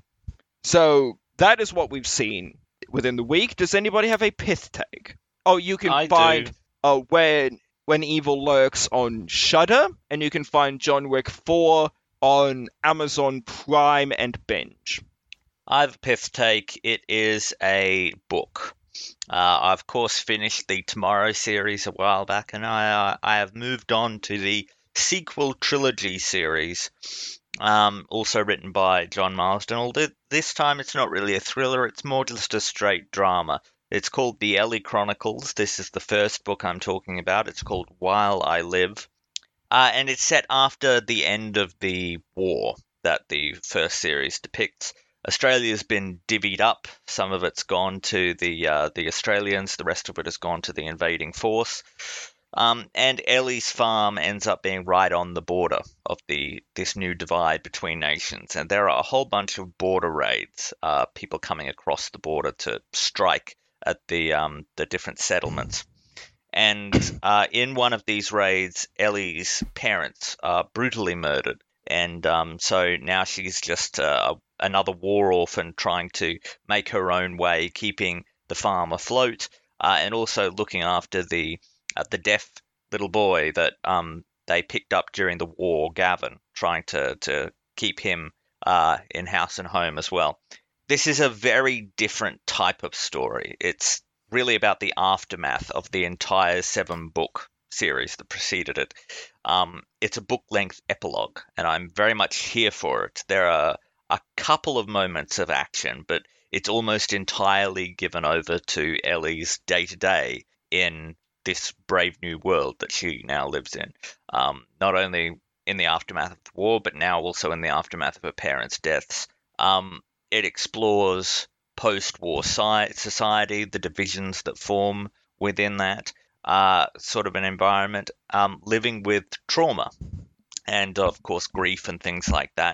So that is what we've seen within the week. Does anybody have a pith take? Oh, you can I find do. uh, when when Evil Lurks on Shudder, and you can find John Wick four on Amazon Prime and Binge. I have a pith take. It is a book. Uh, I, of course, finished the Tomorrow series a while back, and I, uh, I have moved on to the sequel trilogy series, um, also written by John Marsden. Although this time it's not really a thriller, it's more just a straight drama. It's called The Ellie Chronicles. This is the first book I'm talking about. It's called While I Live. Uh, and it's set after the end of the war that the first series depicts. Australia's been divvied up. Some of it's gone to the uh, the Australians. The rest of it has gone to the invading force. Um, and Ellie's farm ends up being right on the border of the this new divide between nations. And there are a whole bunch of border raids, uh, people coming across the border to strike at the um, the different settlements. And uh, in one of these raids, Ellie's parents are brutally murdered. And um, so now she's just uh, another war orphan trying to make her own way, keeping the farm afloat, uh, and also looking after the uh, the deaf little boy that um, they picked up during the war, Gavin, trying to, to keep him uh, in house and home as well. This is a very different type of story. It's really about the aftermath of the entire seven-book series that preceded it. Um, it's a book-length epilogue, and I'm very much here for it. There are a couple of moments of action, but it's almost entirely given over to Ellie's day-to-day in this brave new world that she now lives in. Um, not only in the aftermath of the war, but now also in the aftermath of her parents' deaths. Um, it explores post-war society, the divisions that form within that uh, sort of an environment, um, living with trauma and, of course, grief and things like that.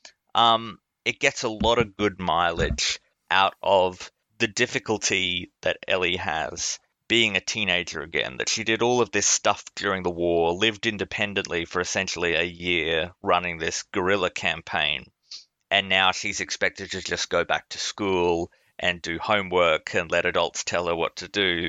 Um, it gets a lot of good mileage out of the difficulty that Ellie has being a teenager again, that she did all of this stuff during the war, lived independently for essentially a year running this guerrilla campaign, and now she's expected to just go back to school and do homework and let adults tell her what to do.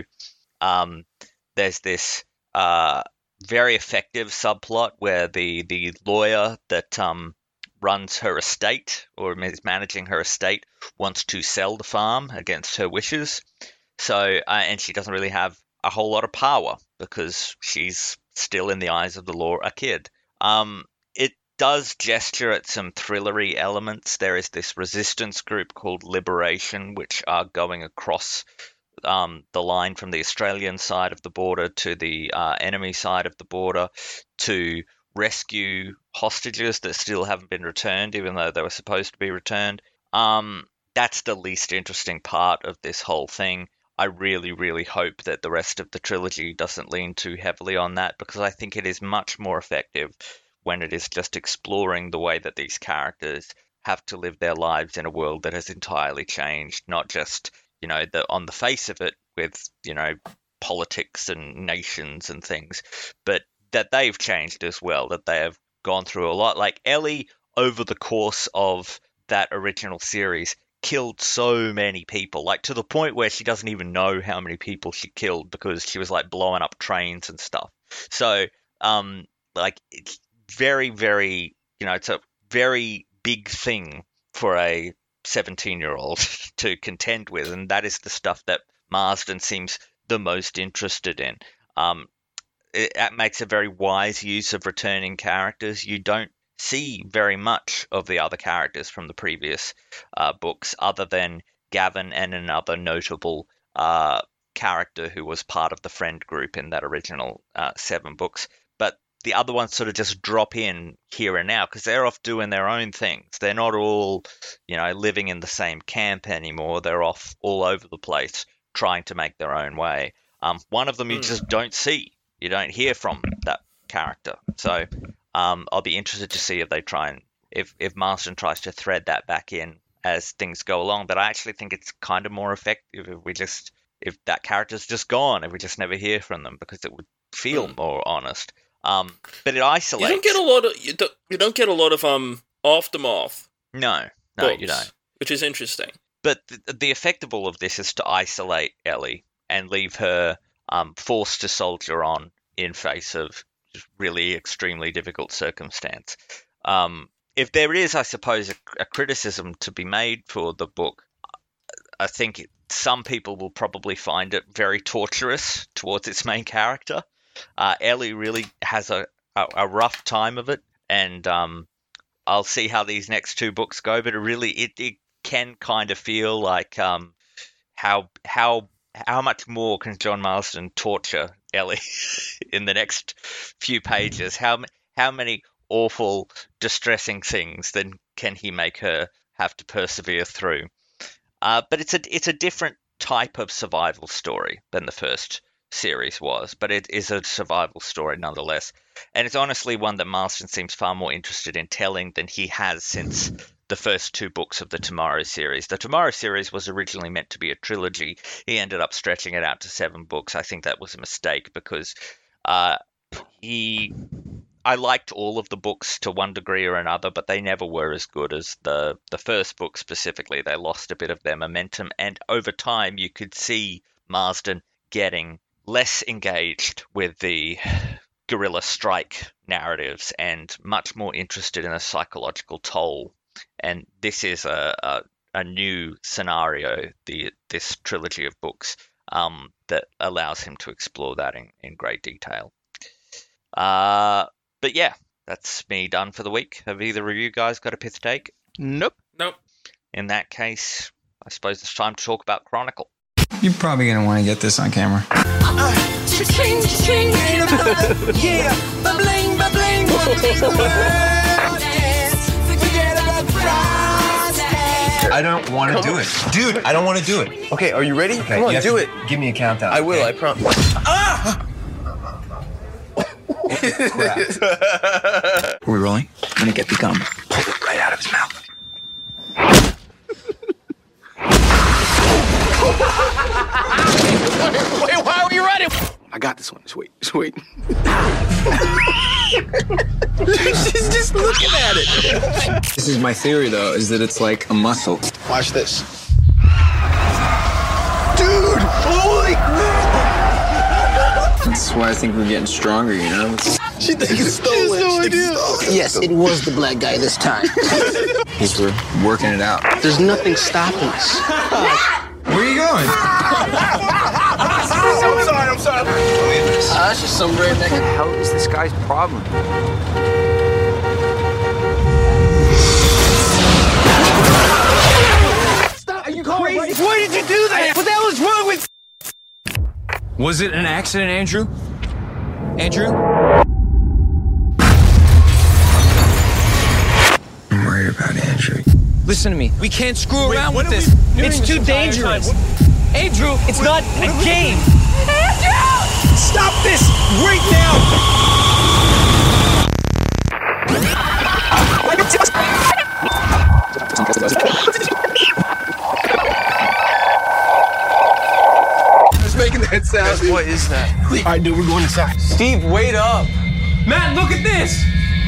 Um, there's this uh, very effective subplot where the, the lawyer that um, runs her estate, or is managing her estate, wants to sell the farm against her wishes. So, uh, and she doesn't really have a whole lot of power because she's still, in the eyes of the law, a kid. Um, it does gesture at some thrillery elements. There is this resistance group called Liberation, which are going across um, the line from the Australian side of the border to the uh, enemy side of the border to rescue hostages that still haven't been returned, even though they were supposed to be returned. Um, that's the least interesting part of this whole thing. I really, really hope that the rest of the trilogy doesn't lean too heavily on that, because I think it is much more effective when it is just exploring the way that these characters have to live their lives in a world that has entirely changed, not just, you know, the on the face of it with, you know, politics and nations and things, but that they've changed as well, that they have gone through a lot. Like Ellie, over the course of that original series, killed so many people, like to the point where she doesn't even know how many people she killed because she was like blowing up trains and stuff. So, um, like it's very, very, you know, it's a very big thing for a seventeen-year-old to contend with, and that is the stuff that Marsden seems the most interested in. Um, it, it makes a very wise use of returning characters. You don't see very much of the other characters from the previous uh, books, other than Gavin and another notable uh, character who was part of the friend group in that original uh, seven books. But the other ones sort of just drop in here and now because they're off doing their own things. They're not all, you know, living in the same camp anymore. They're off all over the place trying to make their own way. Um, one of them you just don't see. You don't hear from that character. So um, I'll be interested to see if they try and if if Marston tries to thread that back in as things go along. But I actually think it's kind of more effective if we just if that character's just gone, if we just never hear from them, because it would feel mm. more honest. Um, but it isolates. You don't get a lot of you don't, you don't get a lot of um aftermath. No, no, books, you don't. Which is interesting. But the, the effect of all of this is to isolate Ellie and leave her um, forced to soldier on in face of just really extremely difficult circumstance. Um, if there is, I suppose, a, a criticism to be made for the book, I think some people will probably find it very torturous towards its main character. Uh, Ellie really has a, a, a rough time of it, and um, I'll see how these next two books go. But it really, it, it can kind of feel like um, how how how much more can John Marston torture Ellie in the next few pages? How how many awful, distressing things then can he make her have to persevere through? Uh, but it's a it's a different type of survival story than the first series was, but it is a survival story nonetheless. And it's honestly one that Marston seems far more interested in telling than he has since the first two books of the Tomorrow series. The Tomorrow series was originally meant to be a trilogy. He ended up stretching it out to seven books. I think that was a mistake because uh, he... I liked all of the books to one degree or another, but they never were as good as the, the first book specifically. They lost a bit of their momentum, and over time you could see Marston getting less engaged with the guerrilla strike narratives and much more interested in a psychological toll. And this is a, a, a new scenario, the this trilogy of books, um, that allows him to explore that in, in great detail. Uh, but yeah, that's me done for the week. Have either of you guys got a pith take? Nope. Nope. In that case, I suppose it's time to talk about Chronicle. You're probably going to want to get this on camera. Uh, cha-ching, cha-ching, ain't a blah, yeah, ba-bling, ba-bling, ba-bling, the world is, forget about Friday. I don't want to do it. Dude, I don't want to do it. Okay, are you ready? Okay, Come on, you do to it. Give me a countdown. I will, okay? I promise. Ah! Crap. Are we rolling? I'm going to get the gum. Pull it right out of his mouth. Wait, why are we running? I got this one. Just wait. Just wait. She's just looking at it. This is my theory, though, is that it's like a muscle. Watch this. Dude! Holy crap! That's why I think we're getting stronger, you know? It's... She thinks it's stolen. No idea. Yes, it was the black guy this time. Because we're working it out. There's nothing stopping us. Where are you going? I'm sorry, I'm sorry. Uh, that's just some redneck. What the hell is this guy's problem? Stop! Are you crazy? Why did you do that? What the hell is wrong with... Was it an accident, Andrew? Andrew? I'm worried about Andrew. Listen to me. We can't screw Wait, around what with are this. we doing It's this too entire dangerous. time? Andrew, it's Wait, not what a are we- game. Andrew! Stop this right now! It's making that sound. What is that? All right, dude, we're going inside. Steve, wait up. Matt, look at this.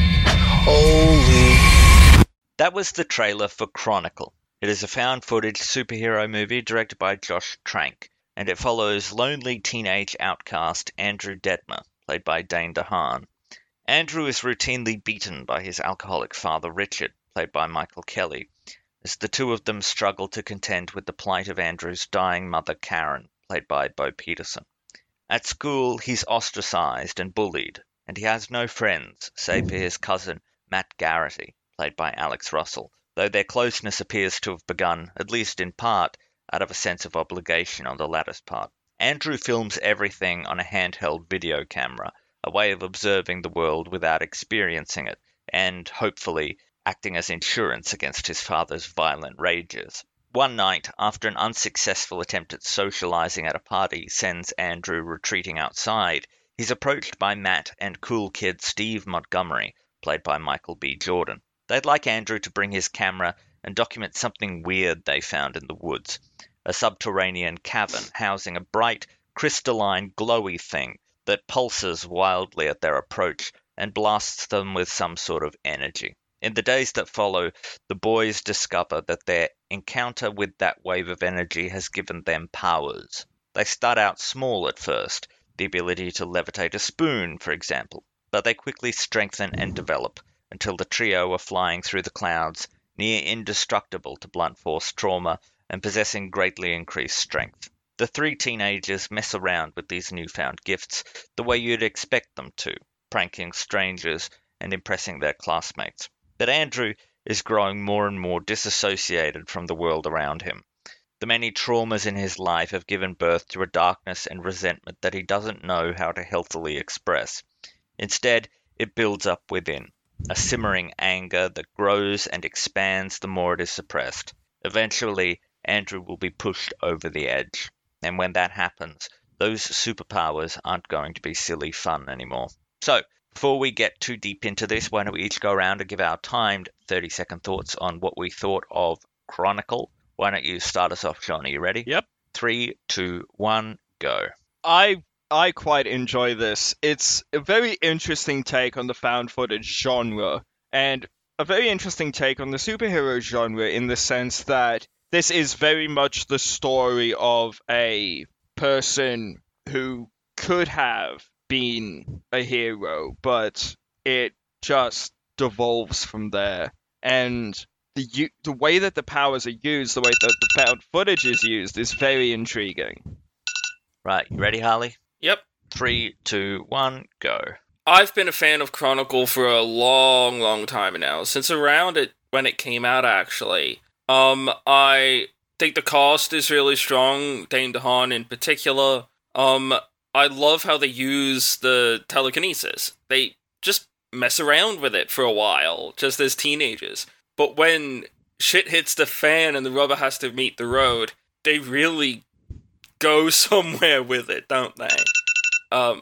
Holy... That was the trailer for Chronicle. It is a found-footage superhero movie directed by Josh Trank, and it follows lonely teenage outcast Andrew Detmer, played by Dane DeHaan. Andrew is routinely beaten by his alcoholic father Richard, played by Michael Kelly, as the two of them struggle to contend with the plight of Andrew's dying mother Karen, played by Bo Peterson. At school, he's ostracized and bullied, and he has no friends, save for his cousin Matt Garrity, played by Alex Russell, though their closeness appears to have begun, at least in part, out of a sense of obligation on the latter's part. Andrew films everything on a handheld video camera, a way of observing the world without experiencing it, and hopefully acting as insurance against his father's violent rages. One night, after an unsuccessful attempt at socializing at a party sends Andrew retreating outside, he's approached by Matt and cool kid Steve Montgomery, played by Michael B. Jordan. They'd like Andrew to bring his camera and document something weird they found in the woods, a subterranean cavern housing a bright, crystalline, glowy thing that pulses wildly at their approach and blasts them with some sort of energy. In the days that follow, the boys discover that their encounter with that wave of energy has given them powers. They start out small at first, the ability to levitate a spoon, for example, but they quickly strengthen and develop until the trio are flying through the clouds, near indestructible to blunt force trauma and possessing greatly increased strength. The three teenagers mess around with these newfound gifts the way you'd expect them to, pranking strangers and impressing their classmates. But Andrew is growing more and more disassociated from the world around him. The many traumas in his life have given birth to a darkness and resentment that he doesn't know how to healthily express. Instead, it builds up within, a simmering anger that grows and expands the more it is suppressed. Eventually, Andrew will be pushed over the edge. And when that happens, those superpowers aren't going to be silly fun anymore. So, before we get too deep into this, why don't we each go around and give our timed thirty-second thoughts on what we thought of Chronicle. Why don't you start us off, John? Are you ready? Yep. Three, two, one, go. I I quite enjoy this. It's a very interesting take on the found footage genre, and a very interesting take on the superhero genre in the sense that this is very much the story of a person who could have been a hero, but it just devolves from there. And the u- the way that the powers are used, the way that the found footage is used, is very intriguing. Right, you ready, Harley? Yep. Three, two, one, go. I've been a fan of Chronicle for a long, long time now, since around it when it came out, actually. Um, I think the cast is really strong, Dane DeHaan in particular. Um, I love how they use the telekinesis. They just mess around with it for a while, just as teenagers. But when shit hits the fan and the rubber has to meet the road, they really go somewhere with it, don't they? Um...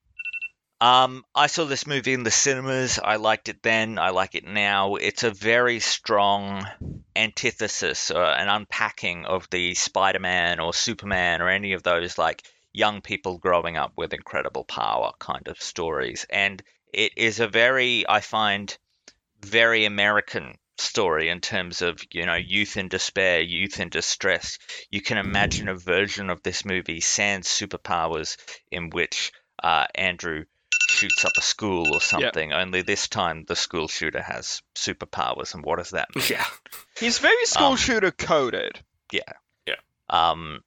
Um, I saw this movie in the cinemas. I liked it then. I like it now. It's a very strong antithesis or an unpacking of the Spider-Man or Superman or any of those like young people growing up with incredible power kind of stories. And it is a very, I find, very American story in terms of, you know, youth in despair, youth in distress. You can imagine a version of this movie, sans superpowers, in which uh, Andrew shoots up a school or something, yep. Only this time the school shooter has superpowers, and what does that mean? Yeah. He's very school um, shooter coded. Yeah. Yeah. Um,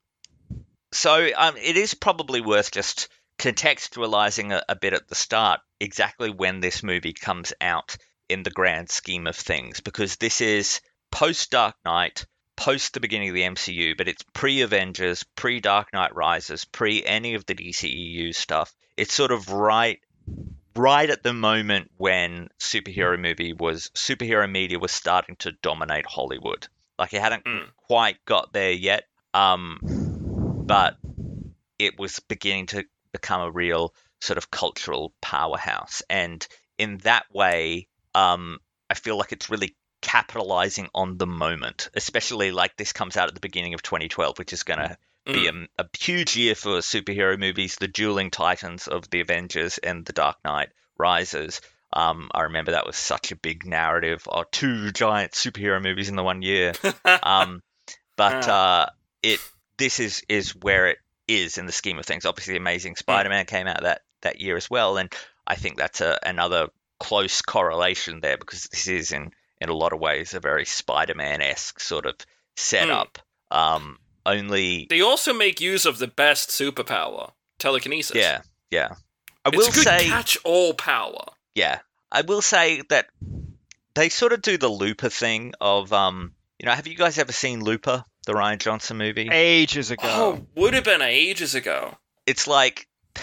so um, it is probably worth just contextualizing a, a bit at the start exactly when this movie comes out in the grand scheme of things, because this is post-Dark Knight, post the beginning of the M C U, but it's pre-Avengers, pre-Dark Knight Rises, pre any of the D C E U stuff. It's sort of right right at the moment when superhero movie was superhero media was starting to dominate Hollywood. Like it hadn't mm. quite got there yet, um, but it was beginning to become a real sort of cultural powerhouse. And in that way, um, I feel like it's really capitalizing on the moment, especially like this comes out at the beginning of twenty twelve, which is going to mm. be a, a huge year for superhero movies, the dueling titans of the Avengers and the Dark Knight Rises. Um, I remember that was such a big narrative, or two giant superhero movies in the one year. um, but uh, it this is is where it is in the scheme of things. Obviously, Amazing Spider-Man mm. came out that, that year as well, and I think that's a, another close correlation there, because this is in in a lot of ways a very Spider-Man-esque sort of setup. Mm. Um, only they also make use of the best superpower, telekinesis. Yeah, yeah. I it's will a good say, catch-all power. Yeah, I will say that they sort of do the Looper thing of, um, you know, have you guys ever seen Looper, the Rian Johnson movie? Ages ago. Oh, would have been ages ago. It's like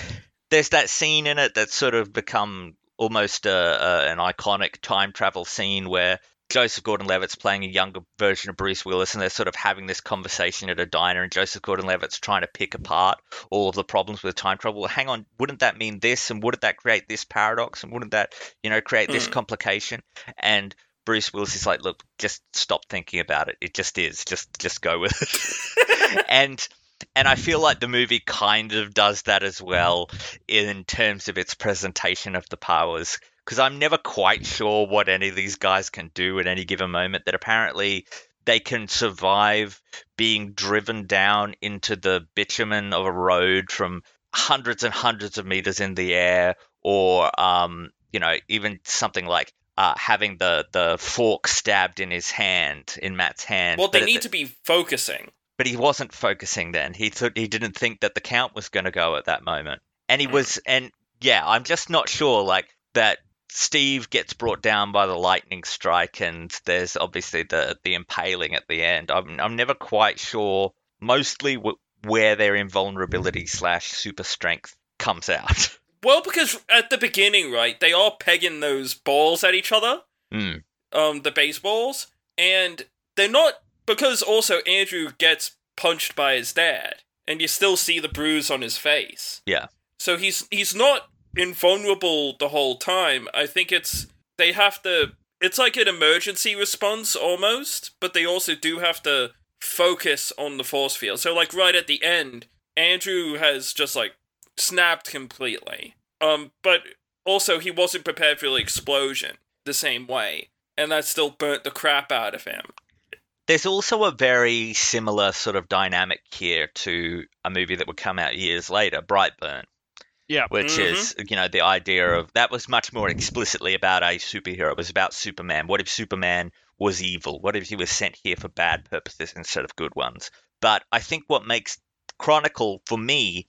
there's that scene in it that's sort of become almost a, a, an iconic time travel scene where Joseph Gordon-Levitt's playing a younger version of Bruce Willis, and they're sort of having this conversation at a diner, and Joseph Gordon-Levitt's trying to pick apart all of the problems with time travel. Well, hang on, wouldn't that mean this, and wouldn't that create this paradox, and wouldn't that, you know, create this Mm. complication? And Bruce Willis is like, look, just stop thinking about it. It just is. Just just go with it. and and I feel like the movie kind of does that as well in terms of its presentation of the powers. Because I'm never quite sure what any of these guys can do at any given moment. That apparently they can survive being driven down into the bitumen of a road from hundreds and hundreds of meters in the air, or um, you know, even something like uh, having the the fork stabbed in his hand, in Matt's hand. Well, they But need it- to be focusing. but he wasn't focusing then. He thought he didn't think that the count was going to go at that moment, and he Mm. was. And yeah, I'm just not sure. Like that, Steve gets brought down by the lightning strike, and there's obviously the the impaling at the end. I'm I'm never quite sure. Mostly w- where their invulnerability slash super strength comes out. Well, because at the beginning, right, they are pegging those balls at each other, Hmm. um, the baseballs, and they're not, because also Andrew gets punched by his dad, and you still see the bruise on his face. Yeah. So he's he's not invulnerable the whole time. I think it's, they have to, it's like an emergency response almost, but they also do have to focus on the force field. So like right at the end, Andrew has just like snapped completely. Um, but also he wasn't prepared for the explosion the same way, and that still burnt the crap out of him. There's also a very similar sort of dynamic here to a movie that would come out years later, Brightburn. Yeah. Which Mhm. is, you know, the idea of that was much more explicitly about a superhero. It was about Superman. What if Superman was evil? What if he was sent here for bad purposes instead of good ones? But I think what makes Chronicle, for me,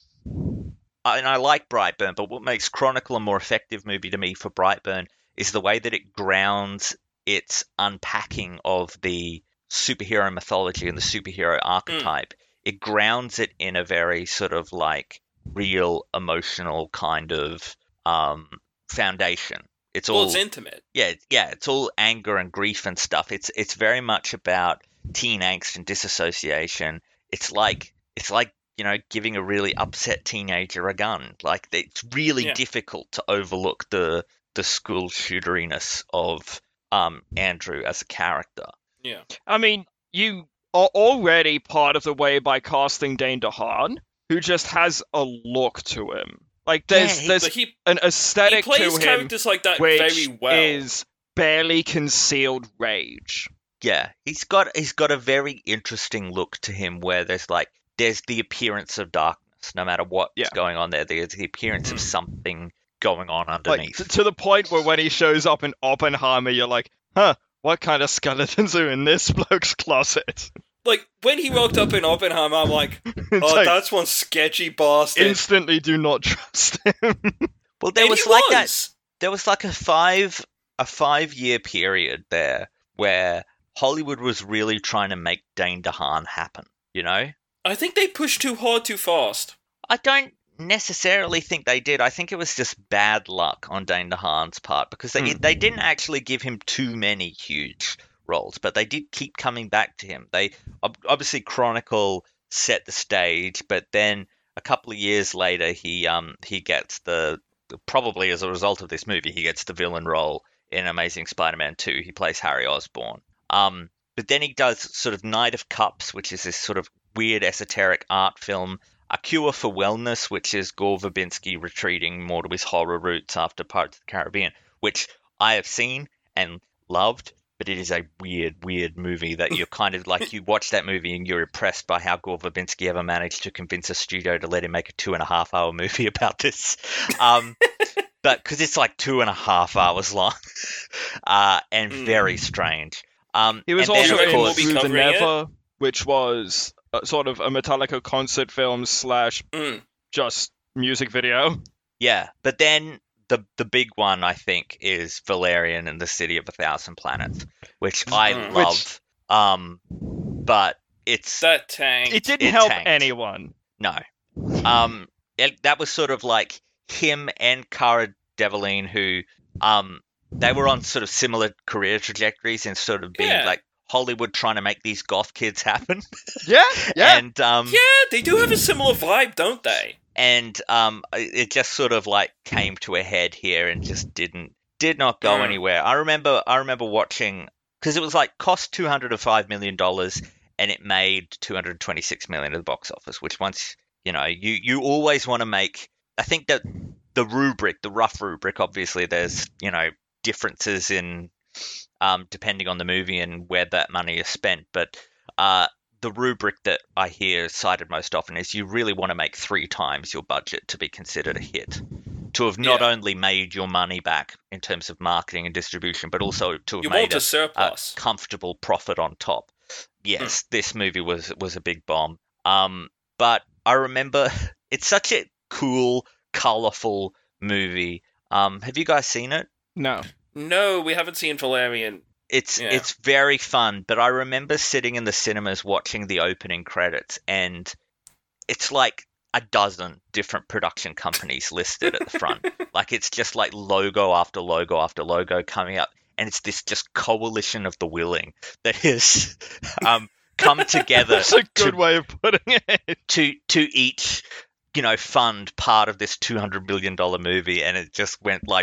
and I like Brightburn, but what makes Chronicle a more effective movie to me for Brightburn is the way that it grounds its unpacking of the superhero mythology and the superhero archetype. It grounds it in a very sort of like real emotional kind of um, foundation. It's all Well, it's intimate. yeah, yeah, it's all anger and grief and stuff. It's it's very much about teen angst and disassociation. It's like it's like, you know, giving a really upset teenager a gun. Like it's really Yeah. difficult to overlook the the school shooteriness of um Andrew as a character. Yeah. I mean, you are already part of the way by casting Dane DeHaan, who just has a look to him. Like there's Yeah, he- there's But he, an he aesthetic plays to him characters like that which very well. is barely concealed rage. Yeah, he's got he's got a very interesting look to him where there's like there's the appearance of darkness, no matter what's Yeah. going on there. There's the appearance of something going on Like underneath. t- to the point where when he shows up in Oppenheimer, you're like, huh, what kind of skeletons are in this bloke's closet? Like, when he rocked up in Oppenheimer, I'm like, It's oh, like, that's one sketchy bastard. instantly do not trust him. Well, there And was he like that. was. There was like a five a five year period there where Hollywood was really trying to make Dane DeHaan happen. You know, I think they pushed too hard too fast. I don't necessarily think they did. I think it was just bad luck on Dane DeHaan's part because they Hmm. they didn't actually give him too many huge roles, but they did keep coming back to him. They ob- obviously Chronicle set the stage, but then a couple of years later, he um he gets the probably as a result of this movie, he gets the villain role in Amazing Spider-Man two. He plays Harry Osborn. Um, but then he does sort of Knight of Cups, which is this sort of weird esoteric art film. A Cure for Wellness, which is Gore Verbinski retreating more to his horror roots after Pirates of the Caribbean, which I have seen and loved, but it is a weird, weird movie that you're kind of like, you watch that movie and you're impressed by how Gore Verbinski ever managed to convince a studio to let him make a two and a half hour movie about this. Um, but because it's like two and a half hours long uh, and Mm. very strange. Um, He was and then, also of Anyway, in we'll course, be Through the covering it. Never, which was a, sort of a Metallica concert film slash Mm. just music video. yeah, but then the the big one I think is Valerian and the City of a Thousand Planets, which I Mhm. love. Um, but it's That tank. It didn't It help tanked. anyone. no. Um, it, that was sort of like him and Cara Delevingne, who um they were on sort of similar career trajectories and sort of being Yeah. like Hollywood trying to make these goth kids happen. Yeah, yeah. and um Yeah, they do have a similar vibe, don't they? and um it just sort of like came to a head here and just didn't did not go Mm. anywhere. I remember I remember watching, because it was like cost two hundred five million dollars and it made two hundred twenty-six million dollars at the box office, which once, you know, you you always want to make, I think that the rubric, the rough rubric, obviously there's, you know, differences in um depending on the movie and where that money is spent, but uh the rubric that I hear cited most often is you really want to make three times your budget to be considered a hit. To have not Yeah. only made your money back in terms of marketing and distribution, but also to have You made want a, a a surplus. comfortable profit on top. Yes, Hmm. this movie was was a big bomb. Um, but I remember it's such a cool, colorful movie. Um, have you guys seen it? No. No, we haven't seen Valerian. It's Yeah. it's very fun, but I remember sitting in the cinemas watching the opening credits, and it's like a dozen different production companies listed at the front. Like it's just like logo after logo after logo coming up, and it's this just coalition of the willing that has um, come together That's a good to, way of putting it. to to each, you know, fund part of this two hundred million dollar movie, and it just went like,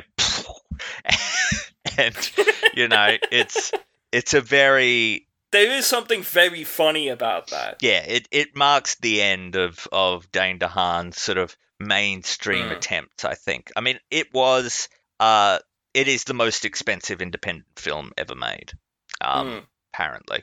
and you know, it's it's a very There is something very funny about that. yeah, it, it marks the end of, of Dane DeHaan's sort of mainstream Mm. attempts, I think. I mean, it was, uh, it is the most expensive independent film ever made, um, Mm. apparently.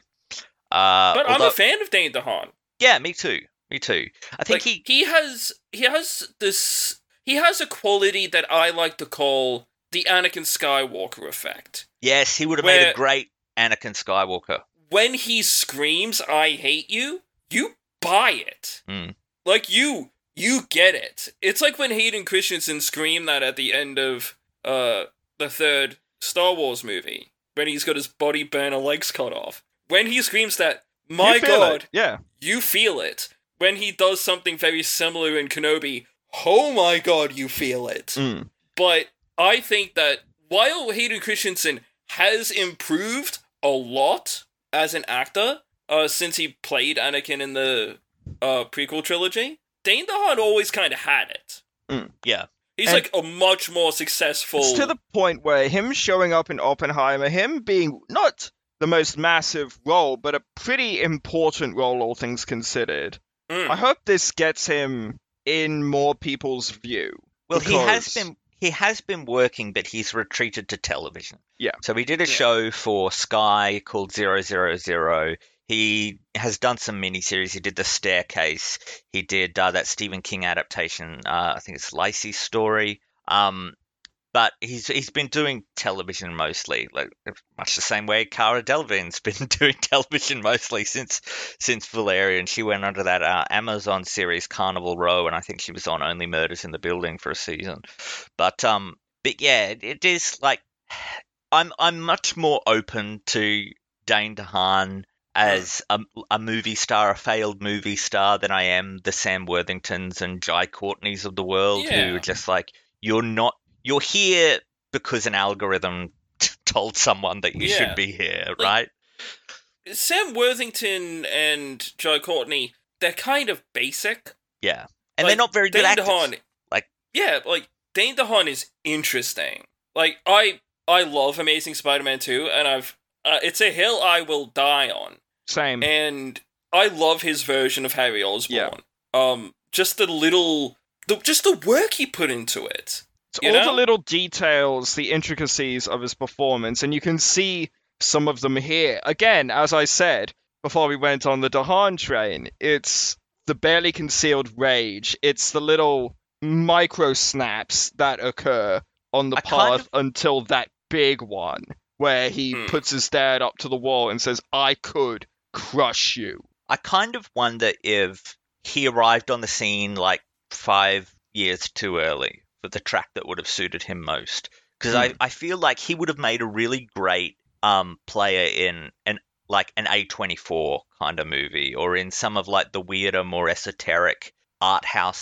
Uh, But I'm although- a fan of Dane DeHaan. Yeah, me too. Me too. I think Like, he, he has he has this he has a quality that I like to call the Anakin Skywalker effect. yes, he would have made where- a great Anakin Skywalker. When he screams "I hate you," you buy it. Mm. Like you you get it. It's like when Hayden Christensen screamed that at the end of uh the third Star Wars movie when he's got his body burn and legs cut off. When he screams that, my You feel god, it, yeah. you feel it. When he does something very similar in Kenobi, oh my god, you feel it. Mm. But I think that while Hayden Christensen has improved a lot as an actor uh, since he played Anakin in the uh, prequel trilogy, Dane DeHaan always kind of had it. Yeah. He's And- like a much more successful. It's to the point where him showing up in Oppenheimer, him being not the most massive role, but a pretty important role, all things considered. Mm. I hope this gets him in more people's view. Well, he has because- been he has been working, but he's retreated to television. Yeah. So he did a Yeah. show for Sky called Zero Zero Zero. He has done some miniseries. He did The Staircase. He did uh, that Stephen King adaptation. Uh, I think it's Lacey's Story. Um, but he's he's been doing television mostly, like much the same way Cara Delevingne's been doing television mostly since since Valerian. She went under that uh, Amazon series Carnival Row, and I think she was on Only Murders in the Building for a season. But um, but yeah, it, it is like I'm I'm much more open to Dane DeHaan as a, a movie star, a failed movie star, than I am the Sam Worthingtons and Jai Courtneys of the world, who Yeah. are just like, you're not, you're here because an algorithm t- told someone that you Yeah. should be here, Like- right? Sam Worthington and Joe Courtney, they're kind of basic. Yeah, and Like, they're not very good Dane actors. DeHaan, Like- yeah, like Dane DeHaan is interesting. Like I, I love Amazing Spider-Man two, and I've, uh, it's a hill I will die on. Same. And I love his version of Harry Osborn. Um, just the little, the, just the work he put into it. It's you all know? the little details, the intricacies of his performance, and you can see some of them here. Again, as I said before we went on the DeHaan train, it's the barely concealed rage. It's the little micro snaps that occur on the I path kind of- until that big one, where he Hmm. puts his dad up to the wall and says, I could crush you. I kind of wonder if he arrived on the scene like five years too early for the track that would have suited him most. Because I, I feel like he would have made a really great um player in an like an A twenty-four kind of movie, or in some of like the weirder, more esoteric art house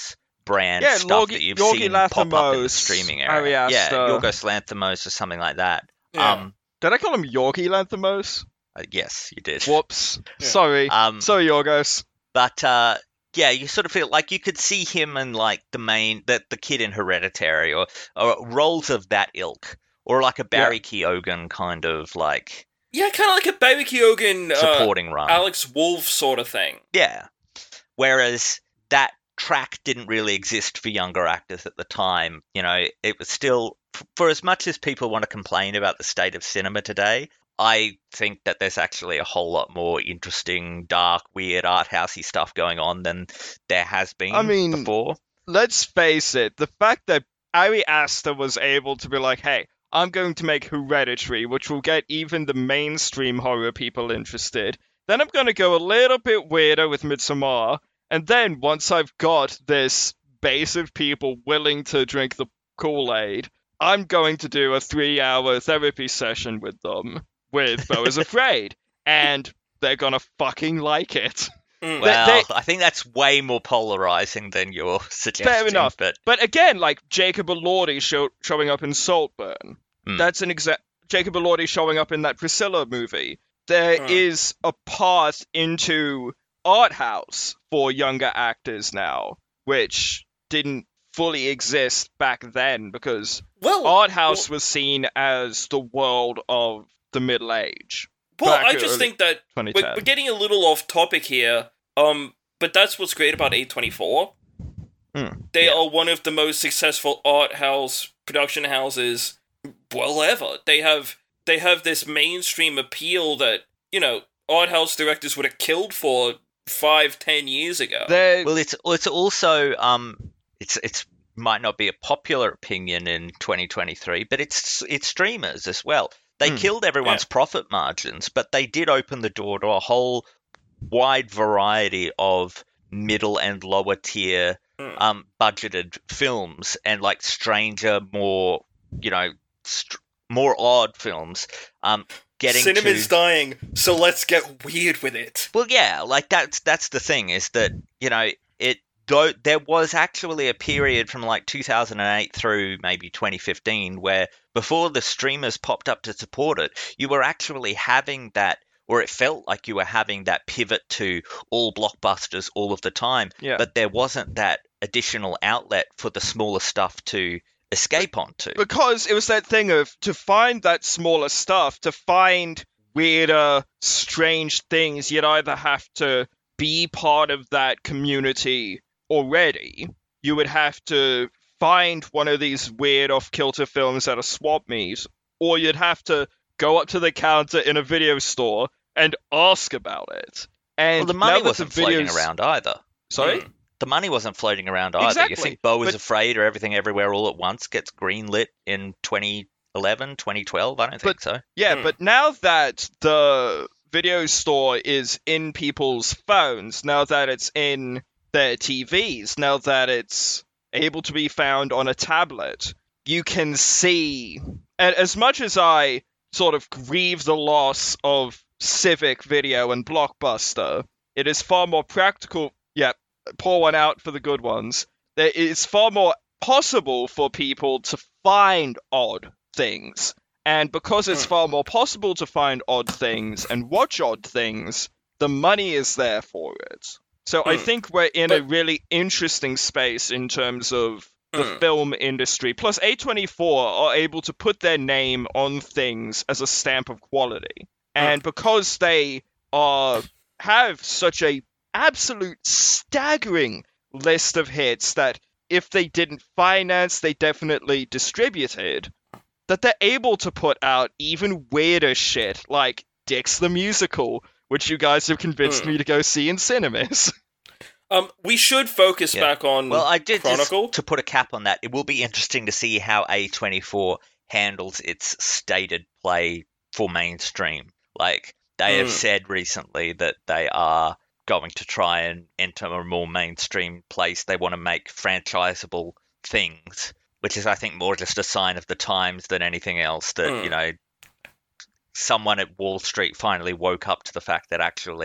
brand Yeah, stuff Yorgi- that you've Yorgi seen pop up in the Lanthimos, streaming area. Ari Yeah, Aster. Yorgos Lanthimos or something like that. Yeah. Um, Did I call him Yorgi Lanthimos? uh, yes, you did. Whoops. Yeah. Sorry. Um, Sorry, Yorgos. But uh, yeah, you sort of feel like you could see him and like the main, the, the kid in Hereditary, or, or roles of that ilk, or like a Barry Keoghan kind of like Yeah, kind of like a Barry Keoghan, uh, supporting run. Alex Wolff sort of thing. Yeah. Whereas that track didn't really exist for younger actors at the time. You know, it was still, for as much as people want to complain about the state of cinema today, I think that there's actually a whole lot more interesting, dark, weird, art housey stuff going on than there has been I mean, before. Let's face it, the fact that Ari Aster was able to be like, hey, I'm going to make Hereditary, which will get even the mainstream horror people interested. Then I'm going to go a little bit weirder with Midsommar. And then once I've got this base of people willing to drink the Kool-Aid, I'm going to do a three-hour therapy session with them with Beau is Afraid. And they're going to fucking like it. Mm. Well, they- I think that's way more polarizing than you're suggesting. Fair enough. But But again, like Jacob Elordi show, showing up in Saltburn. Hmm. That's an exact Jacob Elordi showing up in that Priscilla movie. There Hmm. is a path into art house for younger actors now, which didn't fully exist back then because Well, art house was seen as the world of the Middle Age. well, back I early just think that twenty we're, ten. we're getting a little off topic here. Um, but that's what's great about A twenty-four. Hmm. They Yeah. are one of the most successful art house production houses, well, ever. They have they have this mainstream appeal that, you know, art house directors would have killed for five, ten years ago. They're- well, it's it's also um, it's it's might not be a popular opinion in twenty twenty-three, but it's it's streamers as well. They Hmm. killed everyone's profit margins, but they did open the door to a whole wide variety of middle and lower tier Hmm. um, budgeted films and like stranger, more you know, str- more odd films. Um, getting Cinema's to dying, so let's get weird with it. well, yeah, like that's that's the thing is that you know it. Though there was actually a period from like two thousand eight through maybe twenty fifteen where before the streamers popped up to support it, you were actually having that, or it felt like you were having that pivot to all blockbusters all of the time. Yeah. But there wasn't that additional outlet for the smaller stuff to escape onto. Because it was that thing of to find that smaller stuff, to find weirder, strange things, you'd either have to be part of that community already. You would have to find one of these weird off-kilter films at a swap meet, or you'd have to go up to the counter in a video store and ask about it. And Well, the now money that the wasn't floating videos- around either. Sorry? Mm. The money wasn't floating around either. Exactly, You think Beau is but- Afraid or Everything Everywhere All at Once gets greenlit in twenty eleven, twenty twelve? I don't think so. Yeah, Hmm. but now that the video store is in people's phones, now that it's in their T Vs, now that it's able to be found on a tablet, you can see. And as much as I sort of grieve the loss of Civic Video and Blockbuster, it is far more practical. Yeah, pour one out for the good ones. There is far more possible for people to find odd things. And because it's Hmm. far more possible to find odd things and watch odd things, the money is there for it. So I Hmm. think we're in a But- really interesting space in terms of the Hmm. film industry. Plus, A twenty-four are able to put their name on things as a stamp of quality. And because they are have such a absolute staggering list of hits that if they didn't finance, they definitely distributed, that they're able to put out even weirder shit like Dix the Musical, which you guys have convinced Mm. me to go see in cinemas. Um, we should focus Yeah. back on Well, I did just, Chronicle. to put a cap on that. It will be interesting to see how A twenty-four handles its stated play for mainstream. Like they have Mm. said recently that they are going to try and enter a more mainstream place. They want to make franchisable things, which is, I think, more just a sign of the times than anything else. That Mm. you know, someone at Wall Street finally woke up to the fact that actually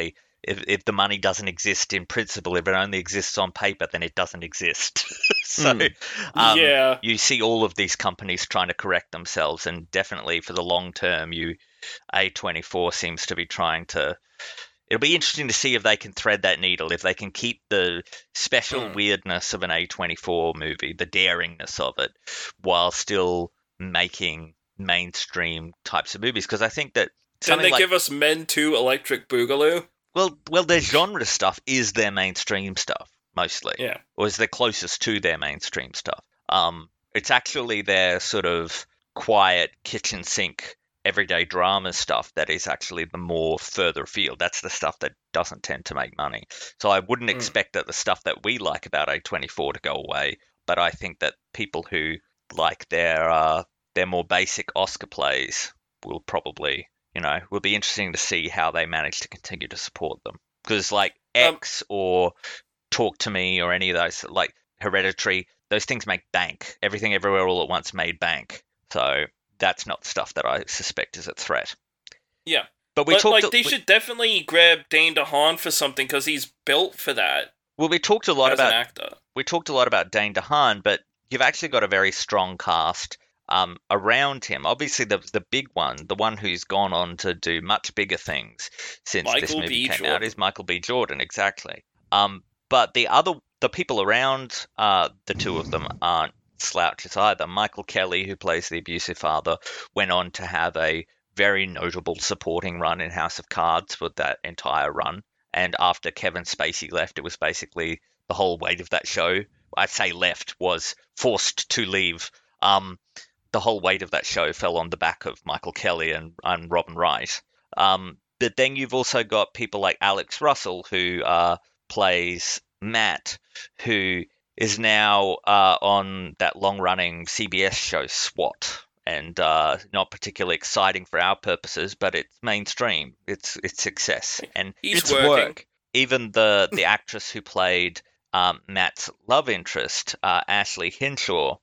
if, if the money doesn't exist in principle, if it only exists on paper, then it doesn't exist. so Mm. um, Yeah. you see all of these companies trying to correct themselves, and definitely for the long term, you A twenty-four seems to be trying to. It'll be interesting to see if they can thread that needle, if they can keep the special Mm. weirdness of an A twenty-four movie, the daringness of it, while still making mainstream types of movies. Because I think that Didn't something they like give us Men two Electric Boogaloo? well, well, their genre stuff is their mainstream stuff mostly, Yeah. or is the closest to their mainstream stuff. Um, it's actually their sort of quiet kitchen sink everyday drama stuff that is actually the more further afield. That's the stuff that doesn't tend to make money. So I wouldn't Mm. expect that the stuff that we like about A twenty-four to go away, but I think that people who like their uh, their more basic Oscar plays will probably, you know, will be interesting to see how they manage to continue to support them. Because like Um, X or Talk to Me or any of those, like Hereditary, those things make bank. Everything Everywhere All at Once made bank. So that's not stuff that I suspect is a threat. Yeah. But we But, talked. like, a- they we- should definitely grab Dane DeHaan for something, because he's built for that well, we talked a lot as about an actor. we talked a lot about Dane DeHaan, but you've actually got a very strong cast um, around him. Obviously, the the big one, the one who's gone on to do much bigger things since this Michael movie B. came out, Jordan. is Michael B. Jordan, exactly. Um, but the other, the people around uh, the two of them aren't slouches either. Michael Kelly, who plays the abusive father, went on to have a very notable supporting run in House of Cards with that entire run. And after Kevin Spacey left, it was basically the whole weight of that show. I say left, was forced to leave. Um, the whole weight of that show fell on the back of Michael Kelly and, and Robin Wright. Um, but then you've also got people like Alex Russell, who uh, plays Matt, who is now uh, on that long-running C B S show SWAT, and uh, not particularly exciting for our purposes, but it's mainstream. It's it's success, and He's It's working. work. even the the actress who played um, Matt's love interest, uh, Ashley Hinshaw,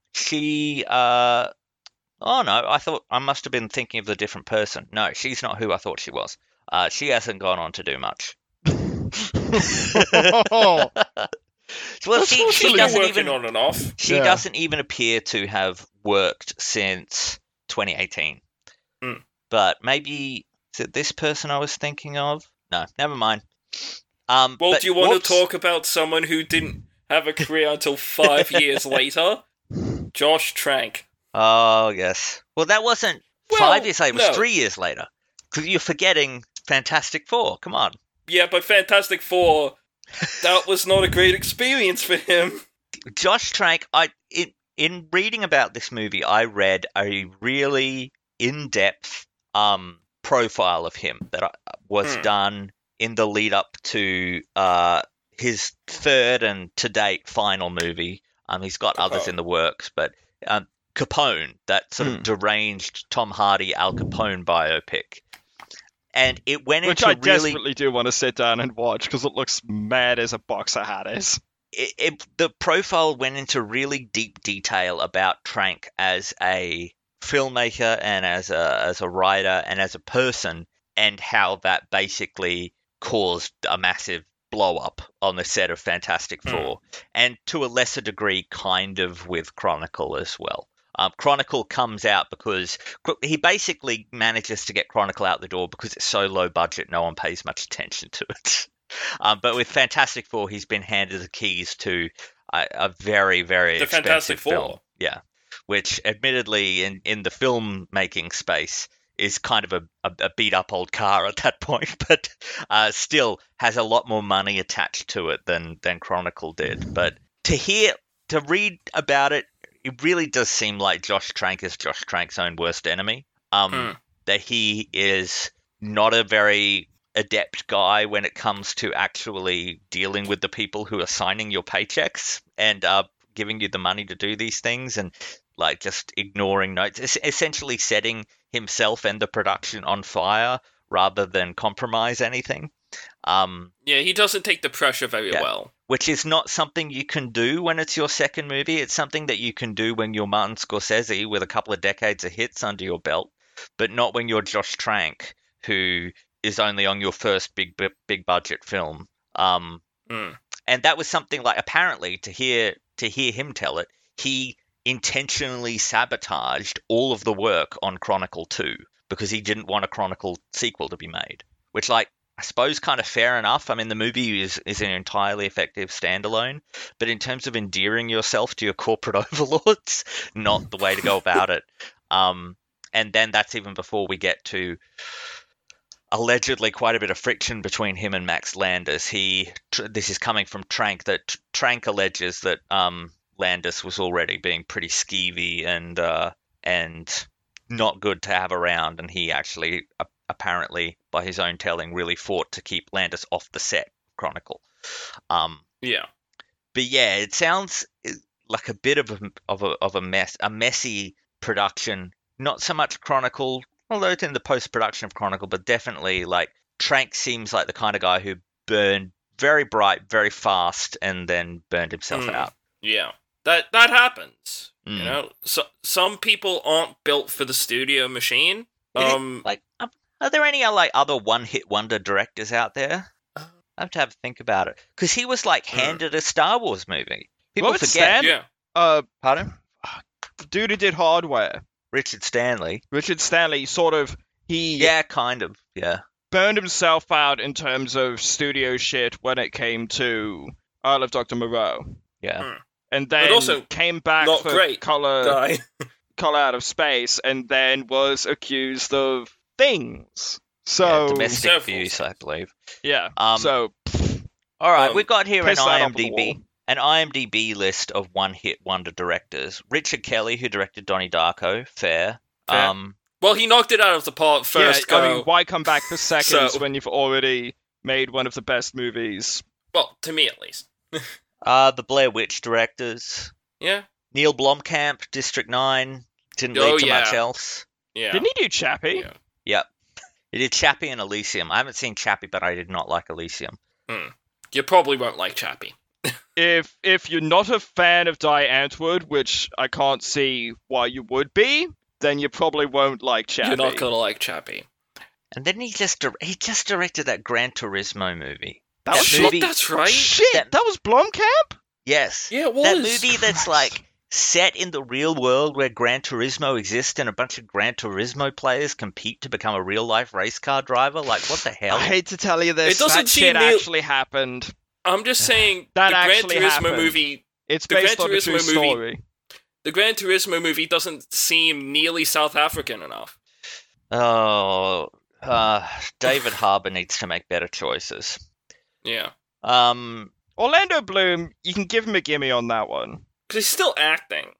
she uh, oh no, I thought I must have been thinking of the different person. No, she's not who I thought she was. Uh, she hasn't gone on to do much. Oh, Well, That's she, she awfully Still doesn't working even on and off. she Yeah. doesn't even appear to have worked since twenty eighteen. Hmm. But maybe is it this person I was thinking of? No, never mind. Um, Well, but do you want whoops. to talk about someone who didn't have a career until five years later? Josh Trank. Oh yes. Well, that wasn't Well, five years later. It was no. three years later. Because you're forgetting Fantastic Four. Come on. Yeah, but Fantastic Four, that was not a great experience for him. Josh Trank, I in in reading about this movie, I read a really in-depth um profile of him that I- was Hmm. done in the lead up to uh his third and to date final movie. Um, he's got others Capone. in the works, but um, Capone, that sort Hmm. of deranged Tom Hardy Al Capone biopic, and it went which into I really desperately do want to sit down and watch because it looks mad as a boxer hat is. it, it, the profile went into really deep detail about Trank as a filmmaker and as a as a writer and as a person, and how that basically caused a massive blow up on the set of Fantastic Four, and to a lesser degree, kind of with Chronicle as well. Um, Chronicle comes out because he basically manages to get Chronicle out the door because it's so low budget, no one pays much attention to it. Um, but with Fantastic Four, he's been handed the keys to a, a very, very The expensive Fantastic film. Four. Yeah, which admittedly in, in the filmmaking space is kind of a, a, a beat up old car at that point, but uh, still has a lot more money attached to it than than Chronicle did. But to hear, to read about it, it really does seem like Josh Trank is Josh Trank's own worst enemy. Um, Hmm. That he is not a very adept guy when it comes to actually dealing with the people who are signing your paychecks and uh, giving you the money to do these things, and like just ignoring notes, es- essentially setting himself and the production on fire rather than compromise anything. Um, Yeah, he doesn't take the pressure very Yeah. well. which is not something you can do when it's your second movie. It's something that you can do when you're Martin Scorsese with a couple of decades of hits under your belt, but not when you're Josh Trank, who is only on your first big big, big budget film. Um, Mm. and that was something like apparently to hear to hear him tell it, he intentionally sabotaged all of the work on Chronicle two because he didn't want a Chronicle sequel to be made. Which, like, I suppose kind of fair enough. I mean, the movie is, is an entirely effective standalone, but in terms of endearing yourself to your corporate overlords, not the way to go about it. Um, and then that's even before we get to allegedly quite a bit of friction between him and Max Landis. He, tr- this is coming from Trank, that Trank alleges that um, Landis was already being pretty skeevy and uh, and not good to have around, and he actually uh, apparently, by his own telling, really fought to keep Landis off the set. Chronicle. Um, Yeah. but yeah, it sounds like a bit of a of a of a mess, a messy production. Not so much Chronicle, although it's in the post production of Chronicle, but definitely like Trank seems like the kind of guy who burned very bright, very fast, and then burned himself Mm. out. Yeah. That that happens. Mm. You know, so some people aren't built for the studio machine. Is it, Um, like, are, are there any uh, like other one-hit wonder directors out there? I have to have a think about it because he was like handed a Star Wars movie. People Robert forget. Stan- yeah. Uh, Pardon? the dude who did Hardware, Richard Stanley. Richard Stanley, sort of he Yeah, kind of. Yeah. burned himself out in terms of studio shit when it came to Isle of Doctor Moreau, Yeah. Hmm. and then But also came back not for great color Guy. color out of space, and then was accused of things. Yeah, So domestic Several. abuse, I believe. yeah, Um, so All right, Um, we've got here an piss that off the IMDb, wall. an IMDb list of one-hit wonder directors. Richard Kelly, who directed Donnie Darko, fair. Fair. Um, Well, he knocked it out of the park first yeah, go. I mean, why come back for seconds So- when you've already made one of the best movies? Well, to me at least. uh, the Blair Witch directors. Yeah. Neil Blomkamp, District nine, didn't Oh, lead to yeah. much else. Yeah. Didn't he do Chappie? Yeah. Yep. He did Chappie and Elysium. I haven't seen Chappie, but I did not like Elysium. You probably won't like Chappie. If if you're not a fan of Die Antwoord, which I can't see why you would be, then you probably won't like Chappie. You're not gonna like Chappie. And then he just dir- he just directed that Gran Turismo movie. That That was Shit, movie- that's right. Shit, That- that was Blomkamp? Yes. Yeah, it was. That movie that's like set in the real world where Gran Turismo exists and a bunch of Gran Turismo players compete to become a real life race car driver. Like, what the hell? I hate to tell you this, It doesn't that seem shit real- actually happened. I'm just saying That the Gran actually Turismo happened. movie. It's The based Gran on a true Turismo movie- story. The Gran Turismo movie doesn't seem nearly South African enough. Oh, uh, David Harbour needs to make better choices. Yeah, Um, Orlando Bloom, you can give him a gimme on that one. because he's still acting.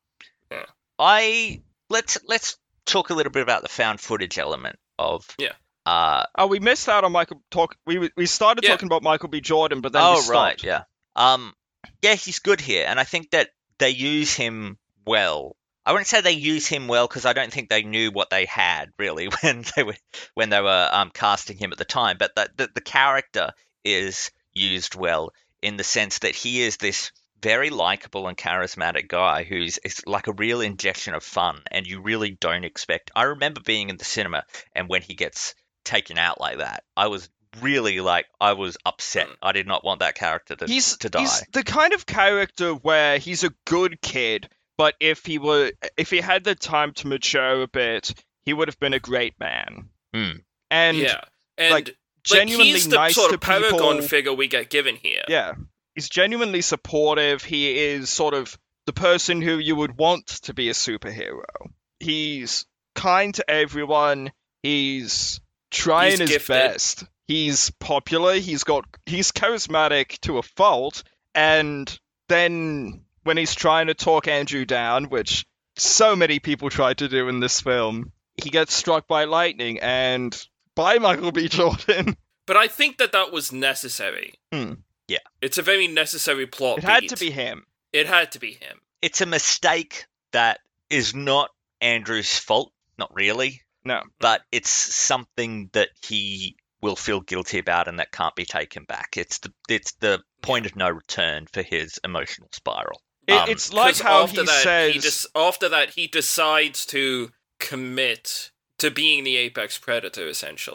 I let's let's talk a little bit about the found footage element of Yeah. Uh, Oh, we missed out on Michael. Talk. We we started Yeah. talking about Michael B. Jordan, but then oh we stopped. right, yeah. Um, yeah, he's good here, and I think that they use him well. I wouldn't say they use him well because I don't think they knew what they had really when they were when they were um, casting him at the time. But that the, the character is used well in the sense that he is this very likable and charismatic guy who's is like a real injection of fun, and you really don't expect. I remember being in the cinema, and when he gets taken out like that, I was really like I was upset. I did not want that character to He's to die. he's the kind of character where he's a good kid, but if he were if he had the time to mature a bit, he would have been a great man. Hmm. And yeah, and like, like, genuinely he's the nice sort to of paragon people. figure we get given here. Yeah, he's genuinely supportive. He is sort of the person who you would want to be a superhero. He's kind to everyone. He's trying He's his gifted. best. He's popular. He's got he's charismatic to a fault. And then when he's trying to talk Andrew down, which so many people tried to do in this film, he gets struck by lightning and by Michael B. Jordan. But I think that that was necessary. Hmm. Yeah. It's a very necessary plot It had beat. to be him. It had to be him. It's a mistake that is not Andrew's fault, not really, No. but it's something that he will feel guilty about and that can't be taken back. It's the it's the point of no return for his emotional spiral. It, Um, it's like 'Cause how after he that, says. he des- after that he decides to commit to being the apex predator, essentially.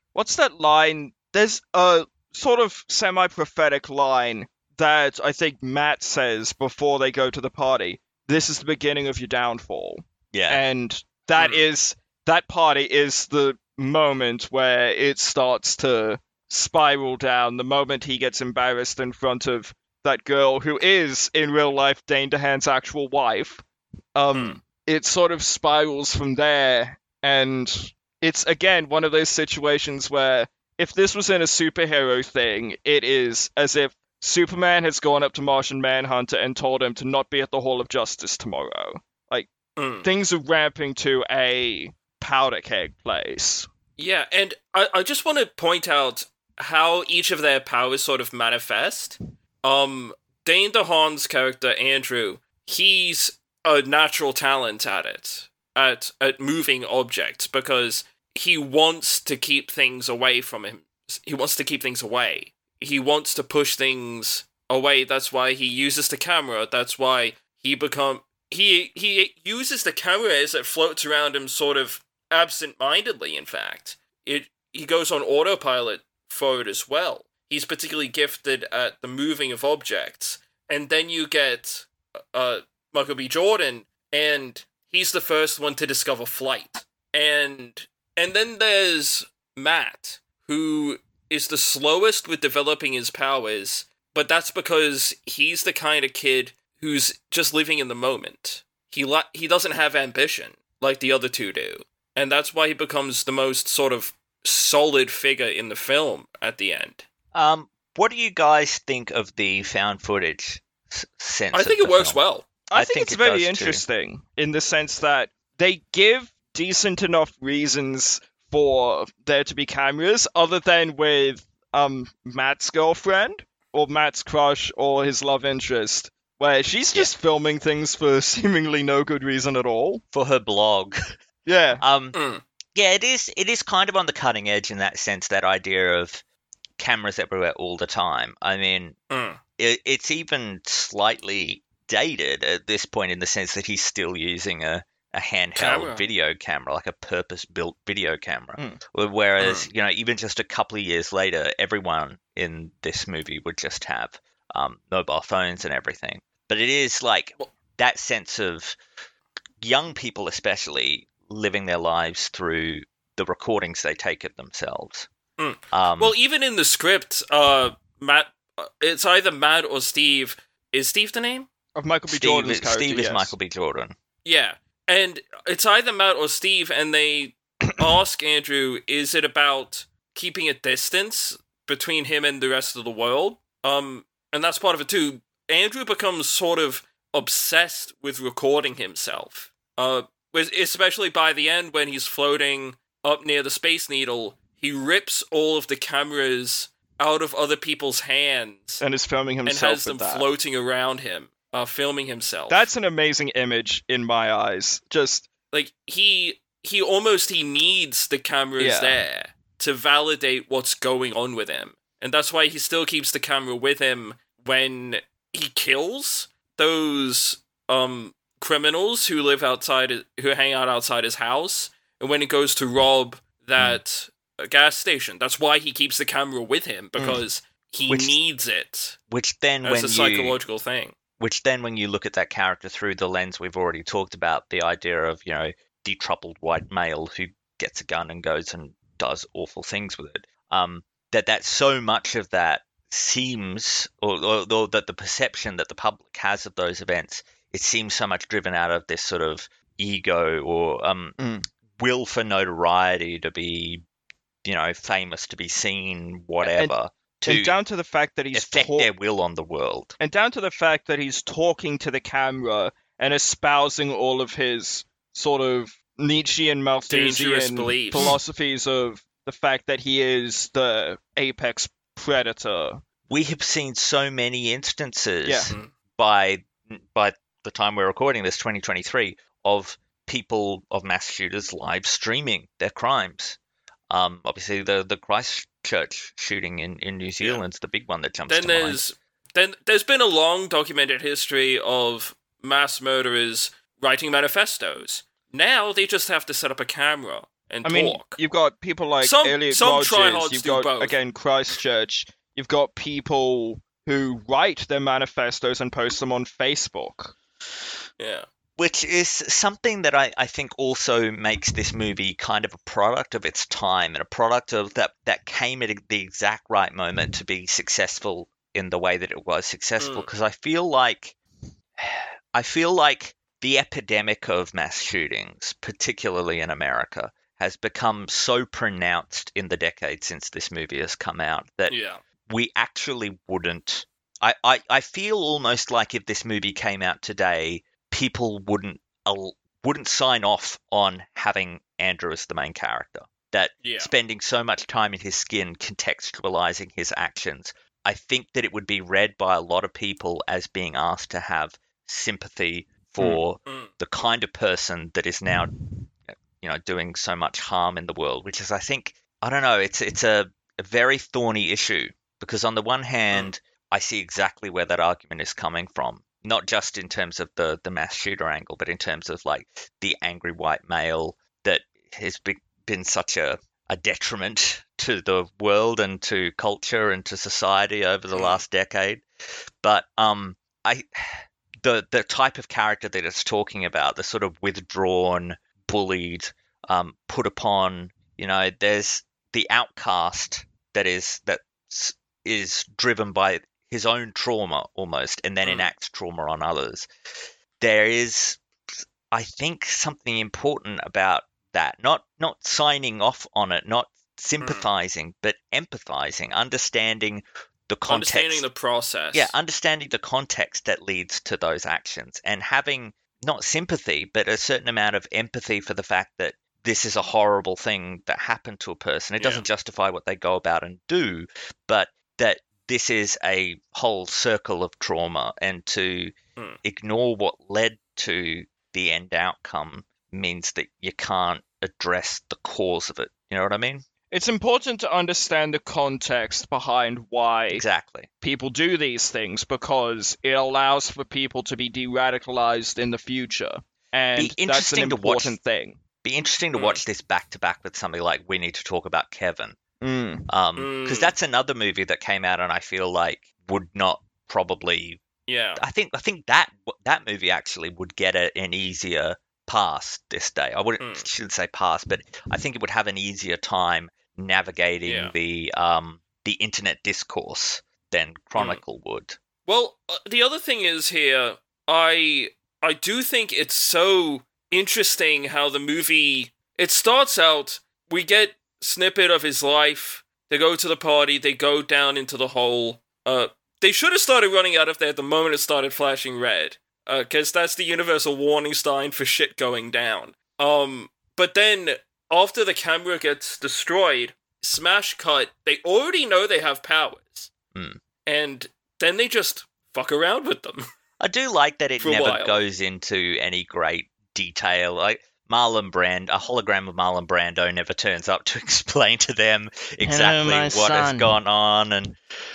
what's that line? There's a sort of semi-prophetic line that I think Matt says before they go to the party. This is the beginning of your downfall. Yeah. And that Mm. is that party is the moment where it starts to spiral down, the moment he gets embarrassed in front of that girl who is, in real life, Dane DeHaan's actual wife. Um, Mm. It sort of spirals from there, and it's, again, one of those situations where if this was in a superhero thing, it is as if Superman has gone up to Martian Manhunter and told him to not be at the Hall of Justice tomorrow. Like, Mm. things are ramping to a powder keg place. Yeah, and I, I just want to point out how each of their powers sort of manifest. Um, Dane DeHaan's character, Andrew, he's a natural talent at it, at, at moving objects, because he wants to keep things away from him. He wants to keep things away. He wants to push things away. That's why he uses the camera. That's why he become he he uses the camera as it floats around him, sort of absent-mindedly. In fact, it he goes on autopilot for it as well. He's particularly gifted at the moving of objects. And then you get uh Michael B. Jordan, and he's the first one to discover flight. And and then there's Matt, who is the slowest with developing his powers, but that's because he's the kind of kid who's just living in the moment. He la- he doesn't have ambition like the other two do, and that's why he becomes the most sort of solid figure in the film at the end. Um, what do you guys think of the found footage s- sense? I think of it the works film? well. I, I think, think it's it very does too. interesting in the sense that they give decent enough reasons for there to be cameras, other than with um Matt's girlfriend or Matt's crush or his love interest, where she's just filming things for seemingly no good reason at all. For her blog. Yeah. Um, Mm. yeah, it is. It is kind of on the cutting edge in that sense. That idea of cameras everywhere all the time. I mean, Mm. it, it's even slightly dated at this point in the sense that he's still using a, a handheld Camera. video camera, like a purpose-built video camera. Mm. Whereas, you know, even just a couple of years later, everyone in this movie would just have um, mobile phones and everything. But it is like that sense of young people, especially, living their lives through the recordings they take of themselves. Mm. Um, Well, even in the script, uh, Matt, uh, it's either Matt or Steve. Is Steve the name? Of Michael B. Steve, Jordan's is- character, Steve is yes. Michael B. Jordan. Yeah, and it's either Matt or Steve, and they ask Andrew, is it about keeping a distance between him and the rest of the world? Um, and that's part of it too. Andrew becomes sort of obsessed with recording himself. Uh, with- especially by the end when he's floating up near the Space Needle, he rips all of the cameras out of other people's hands And is filming and himself has them with that. floating around him, uh, filming himself. That's an amazing image in my eyes. Just like he he almost he needs the cameras Yeah. there to validate what's going on with him, and that's why he still keeps the camera with him when he kills those um criminals who live outside, who hang out outside his house, and when he goes to rob that uh, gas station. That's why he keeps the camera with him, because he Which- needs it Which then, as when a you psychological thing. which then when you look at that character through the lens we've already talked about, the idea of, you know, the troubled white male who gets a gun and goes and does awful things with it, um, that that so much of that seems, or, or, or that the perception that the public has of those events, it seems so much driven out of this sort of ego or um, Mm. will for notoriety to be, you know, famous, to be seen, whatever, to and down to the fact that he's affect talk- their will on the world. and down to the fact that he's talking to the camera and espousing all of his sort of Nietzschean Dangerous Malthusian beliefs. philosophies of the fact that he is the apex predator. We have seen so many instances Yeah. Mm. by by the time we're recording this, twenty twenty-three, of people, of mass shooters live streaming their crimes. Um, obviously, the the Christchurch shooting in, in New Zealand's the big one that jumps Then to mind. there's then there's been a long documented history of mass murderers writing manifestos. Now they just have to set up a camera and I mean, talk. you've got people like Some- Elliot some Rodgers, tryhards you've do got, both. again, Christchurch, you've got people who write their manifestos and post them on Facebook. Yeah. Which is something that I, I think also makes this movie kind of a product of its time and a product of that that came at the exact right moment to be successful in the way that it was successful. Mm. Because I feel like I feel like the epidemic of mass shootings, particularly in America, has become so pronounced in the decade since this movie has come out that Yeah. we actually wouldn't. I, I, I feel almost like if this movie came out today, people wouldn't uh, wouldn't sign off on having Andrew as the main character. That Yeah. spending so much time in his skin, contextualizing his actions, I think that it would be read by a lot of people as being asked to have sympathy for Mm. the kind of person that is now, you know, doing so much harm in the world. Which is, I think, I don't know, it's it's a, a very thorny issue because on the one hand, I see exactly where that argument is coming from. Not just in terms of the, the mass shooter angle, but in terms of like the angry white male that has be, been such a, a detriment to the world and to culture and to society over the last decade. But um, I the the type of character that it's talking about, the sort of withdrawn, bullied, um, put upon, you know, there's the outcast that is that is driven by his own trauma almost, and then Mm. enacts trauma on others. There is, I think, something important about that. Not not signing off on it, not sympathizing, but empathizing, understanding the context. Understanding the process. Yeah, understanding the context that leads to those actions and having not sympathy, but a certain amount of empathy for the fact that this is a horrible thing that happened to a person. It Yeah. doesn't justify what they go about and do, but that this is a whole circle of trauma, and to Hmm. ignore what led to the end outcome means that you can't address the cause of it. You know what I mean? It's important to understand the context behind why Exactly. people do these things, because it allows for people to be de-radicalized in the future. And Be that's an interesting to watch- important thing. Be interesting to Hmm. watch this back to back with something like We Need to Talk About Kevin. Mm. Um, Mm. because that's another movie that came out and I feel like would not probably. Yeah. I think I think that that movie actually would get a, an easier pass this day. I wouldn't Mm. shouldn't say pass, but I think it would have an easier time navigating Yeah. the um the internet discourse than Chronicle would. Well, uh, the other thing is here, I I do think it's so interesting how the movie, it starts out, we get snippet of his life, they go to the party, they go down into the hole. Uh, they should have started running out of there the moment it started flashing red, because that's the universal warning sign for shit going down. Um, but then, after the camera gets destroyed, smash cut, they already know they have powers. Hmm. And then they just fuck around with them. I do like that it For a never while. goes into any great detail. Like Marlon Brando, a hologram of Marlon Brando never turns up to explain to them exactly my what has son. gone on, and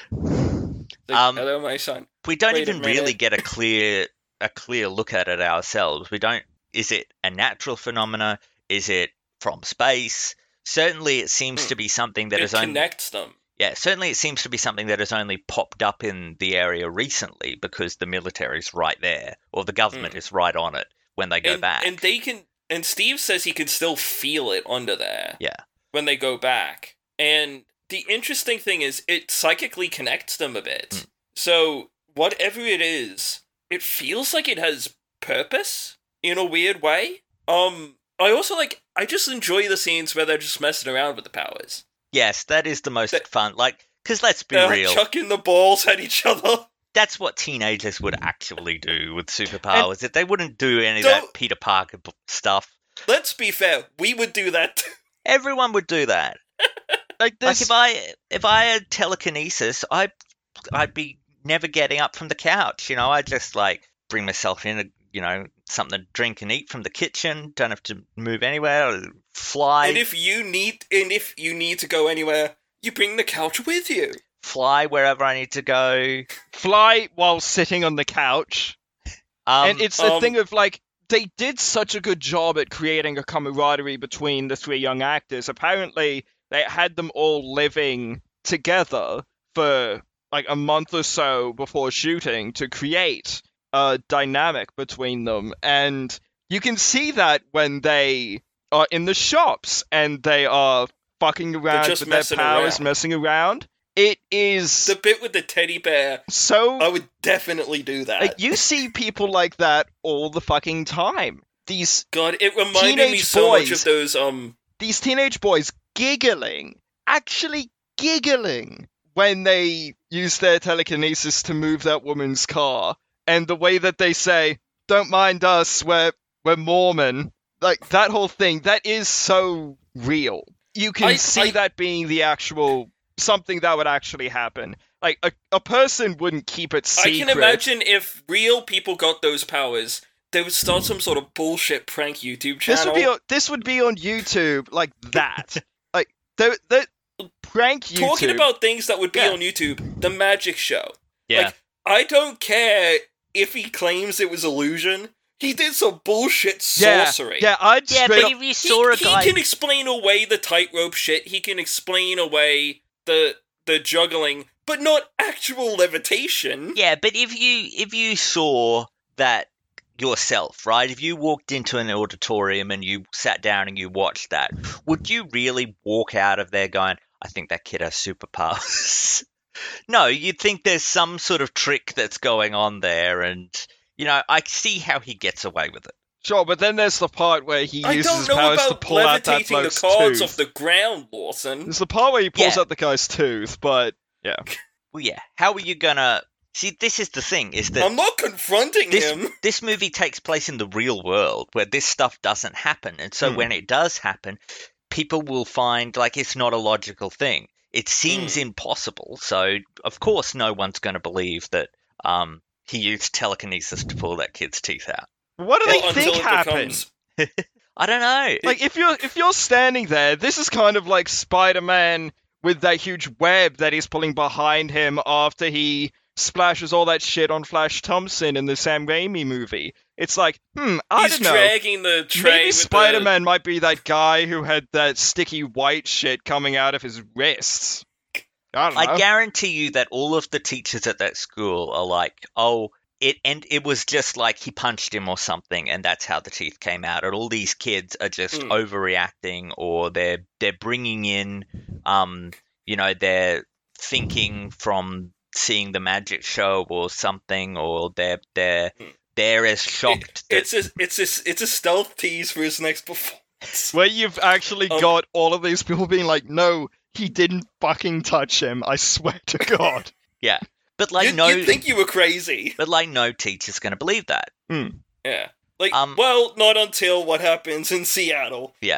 Like, Um, hello, my son. we don't Wait a even really minute. get a clear a clear look at it ourselves. We don't. Is it a natural phenomena? Is it from space? Certainly, it seems Hmm. to be something that It is only. connects them. Yeah, certainly it seems to be something that has only popped up in the area recently because the military's right there, or the government Mm. is right on it when they go and, back. and they can. And Steve says he can still feel it under there. Yeah. When they go back, and the interesting thing is, it psychically connects them a bit. Mm. So whatever it is, it feels like it has purpose in a weird way. Um, I also like. I just enjoy the scenes where they're just messing around with the powers. Yes, that is the most That- fun. Like, because let's be They're real, chucking the balls at each other. that's what teenagers would actually do with superpowers. If they wouldn't do any of that Don't- Peter Parker b- stuff, Let's be fair. We would do that. too. everyone would do that. Like Like this, if I if I had telekinesis, I I'd be never getting up from the couch. You know, I just like bring myself in, a, you know, something to drink and eat from the kitchen. Don't have to move anywhere. Or fly, And if you need, and if you need to go anywhere, you bring the couch with you. fly wherever I need to go. fly while sitting on the couch. Um, and it's a um, thing of like, they did such a good job at creating a camaraderie between the three young actors. Apparently, they had them all living together for like a month or so before shooting to create a dynamic between them. And you can see that when they are in the shops and they are fucking around just with their messing powers, around. messing around. It is The bit with the teddy bear, so... I would definitely do that. Like, you see people like that all the fucking time. These God, it reminded me teenage so much boys. of those, um... these teenage boys giggling, actually giggling, when they use their telekinesis to move that woman's car. And the way that they say, don't mind us, we're, we're Mormon. Like, that whole thing, that is so real. You can I- see I- that being the actual... something that would actually happen. Like, a, a person wouldn't keep it secret. I can imagine if real people got those powers, they would start some sort of bullshit prank YouTube channel. This would be on, this would be on YouTube like that. Like the the prank YouTube. Talking about things that would be Yeah. on YouTube, the magic show. Yeah. Like, I don't care if he claims it was illusion. He did some bullshit yeah, sorcery. yeah, I'd yeah, straight but up, if you He, saw a he guy... can explain away the tightrope shit. He can explain away the the juggling, but not actual levitation. Yeah, but if you if you saw that yourself, right? If you walked into an auditorium and you sat down and you watched that, would you really walk out of there going, I think that kid has superpowers? No, you'd think there's some sort of trick that's going on there, and, you know, I see how he gets away with it. sure, but then there's the part where he I uses don't his know powers to about pull out that levitating the bloke's cards tooth. off the ground, Lawson. There's the part where he pulls Yeah. out the guy's tooth, but yeah. Well, yeah, how are you gonna... See, this is the thing, is that... I'm not confronting This, him. this movie takes place in the real world where this stuff doesn't happen. And so Hmm. when it does happen, people will find like it's not a logical thing. It seems impossible. So, of course, no one's going to believe that um, he used telekinesis to pull that kid's teeth out. What do Well, they until think it happened? becomes- I don't know. Like, if you're if you're standing there, this is kind of like Spider-Man with that huge web that he's pulling behind him after he splashes all that shit on Flash Thompson in the Sam Raimi movie. It's like, hmm, I He's don't know. dragging the tray Maybe with Spider-Man might be that guy who had that sticky white shit coming out of his wrists. I don't know. I guarantee you that all of the teachers at that school are like, oh, it and it was just like he punched him or something, and that's how the teeth came out. And all these kids are just Mm. overreacting, or they're they're bringing in, um, you know, they're thinking from seeing the magic show or something, or they're they're Mm. they're as the... shocked. It, it's a it's a it's a stealth tease for his next performance. Where you've actually Um, got all of these people being like, no, he didn't fucking touch him, I swear to God. yeah, but like you, no, you'd think you were crazy. but like no teacher's going to believe that. Yeah. Like, Um, well, not until what happens in Seattle. Yeah.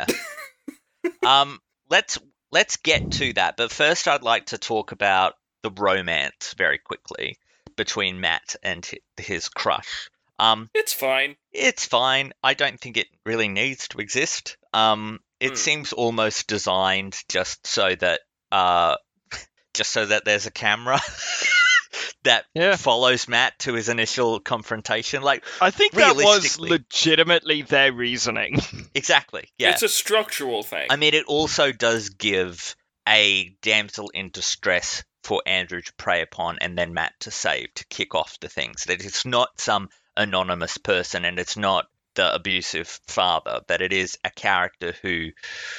um, let's let's get to that, but first I'd like to talk about the romance very quickly between Matt and hi- his crush. Um, It's fine. it's fine. I don't think it really needs to exist. Um, it Hmm. seems almost designed just so that uh, just so that there's a camera that Yeah. follows Matt to his initial confrontation. Like, I think that was Realistically. legitimately their reasoning. exactly. Yeah. It's a structural thing. I mean, it also does give a damsel in distress for Andrew to prey upon and then Matt to save to kick off the things. That it's not some anonymous person and it's not the abusive father, that it is a character who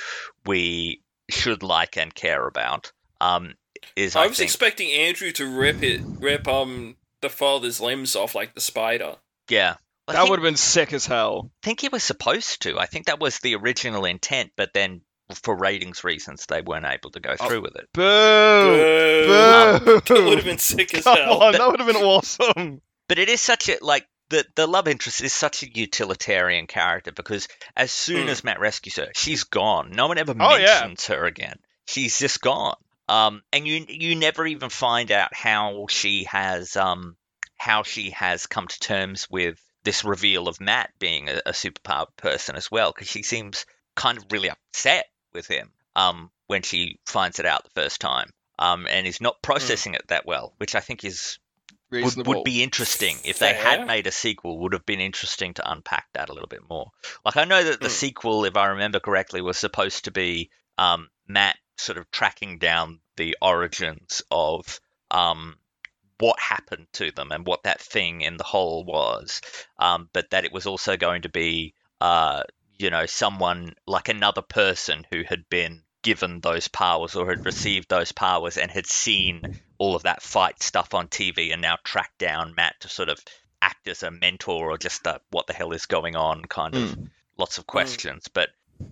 we should like and care about. Um, is I, I was think, expecting Andrew to rip it, rip um the father's limbs off like the spider. yeah. I That think, would have been sick as hell. think he was supposed to. I think that was the original intent, but then for ratings reasons, they weren't able to go through with it. Boo! Boo. Boo! That would have been sick as Come hell. on, that would have been awesome. But it is such a like the the love interest is such a utilitarian character because as soon Mm. as Matt rescues her, she's gone. No one ever Oh, yeah. mentions her again. She's just gone. Um, and you you never even find out how she has um how she has come to terms with this reveal of Matt being a, a superpowered person as well, because she seems kind of really upset with him um when she finds it out the first time. Um, and is not processing it that well, which I think is would, reasonable. would be interesting if they Fair. had made a sequel. Would have been interesting to unpack that a little bit more. Like I know that the Mm. sequel, if I remember correctly, was supposed to be um, Matt sort of tracking down the origins of um, what happened to them and what that thing in the hole was, um, but that it was also going to be, uh, you know, someone like another person who had been given those powers or had received those powers and had seen all of that fight stuff on T V and now tracked down Matt to sort of act as a mentor or just a what the hell is going on kind of lots of questions. But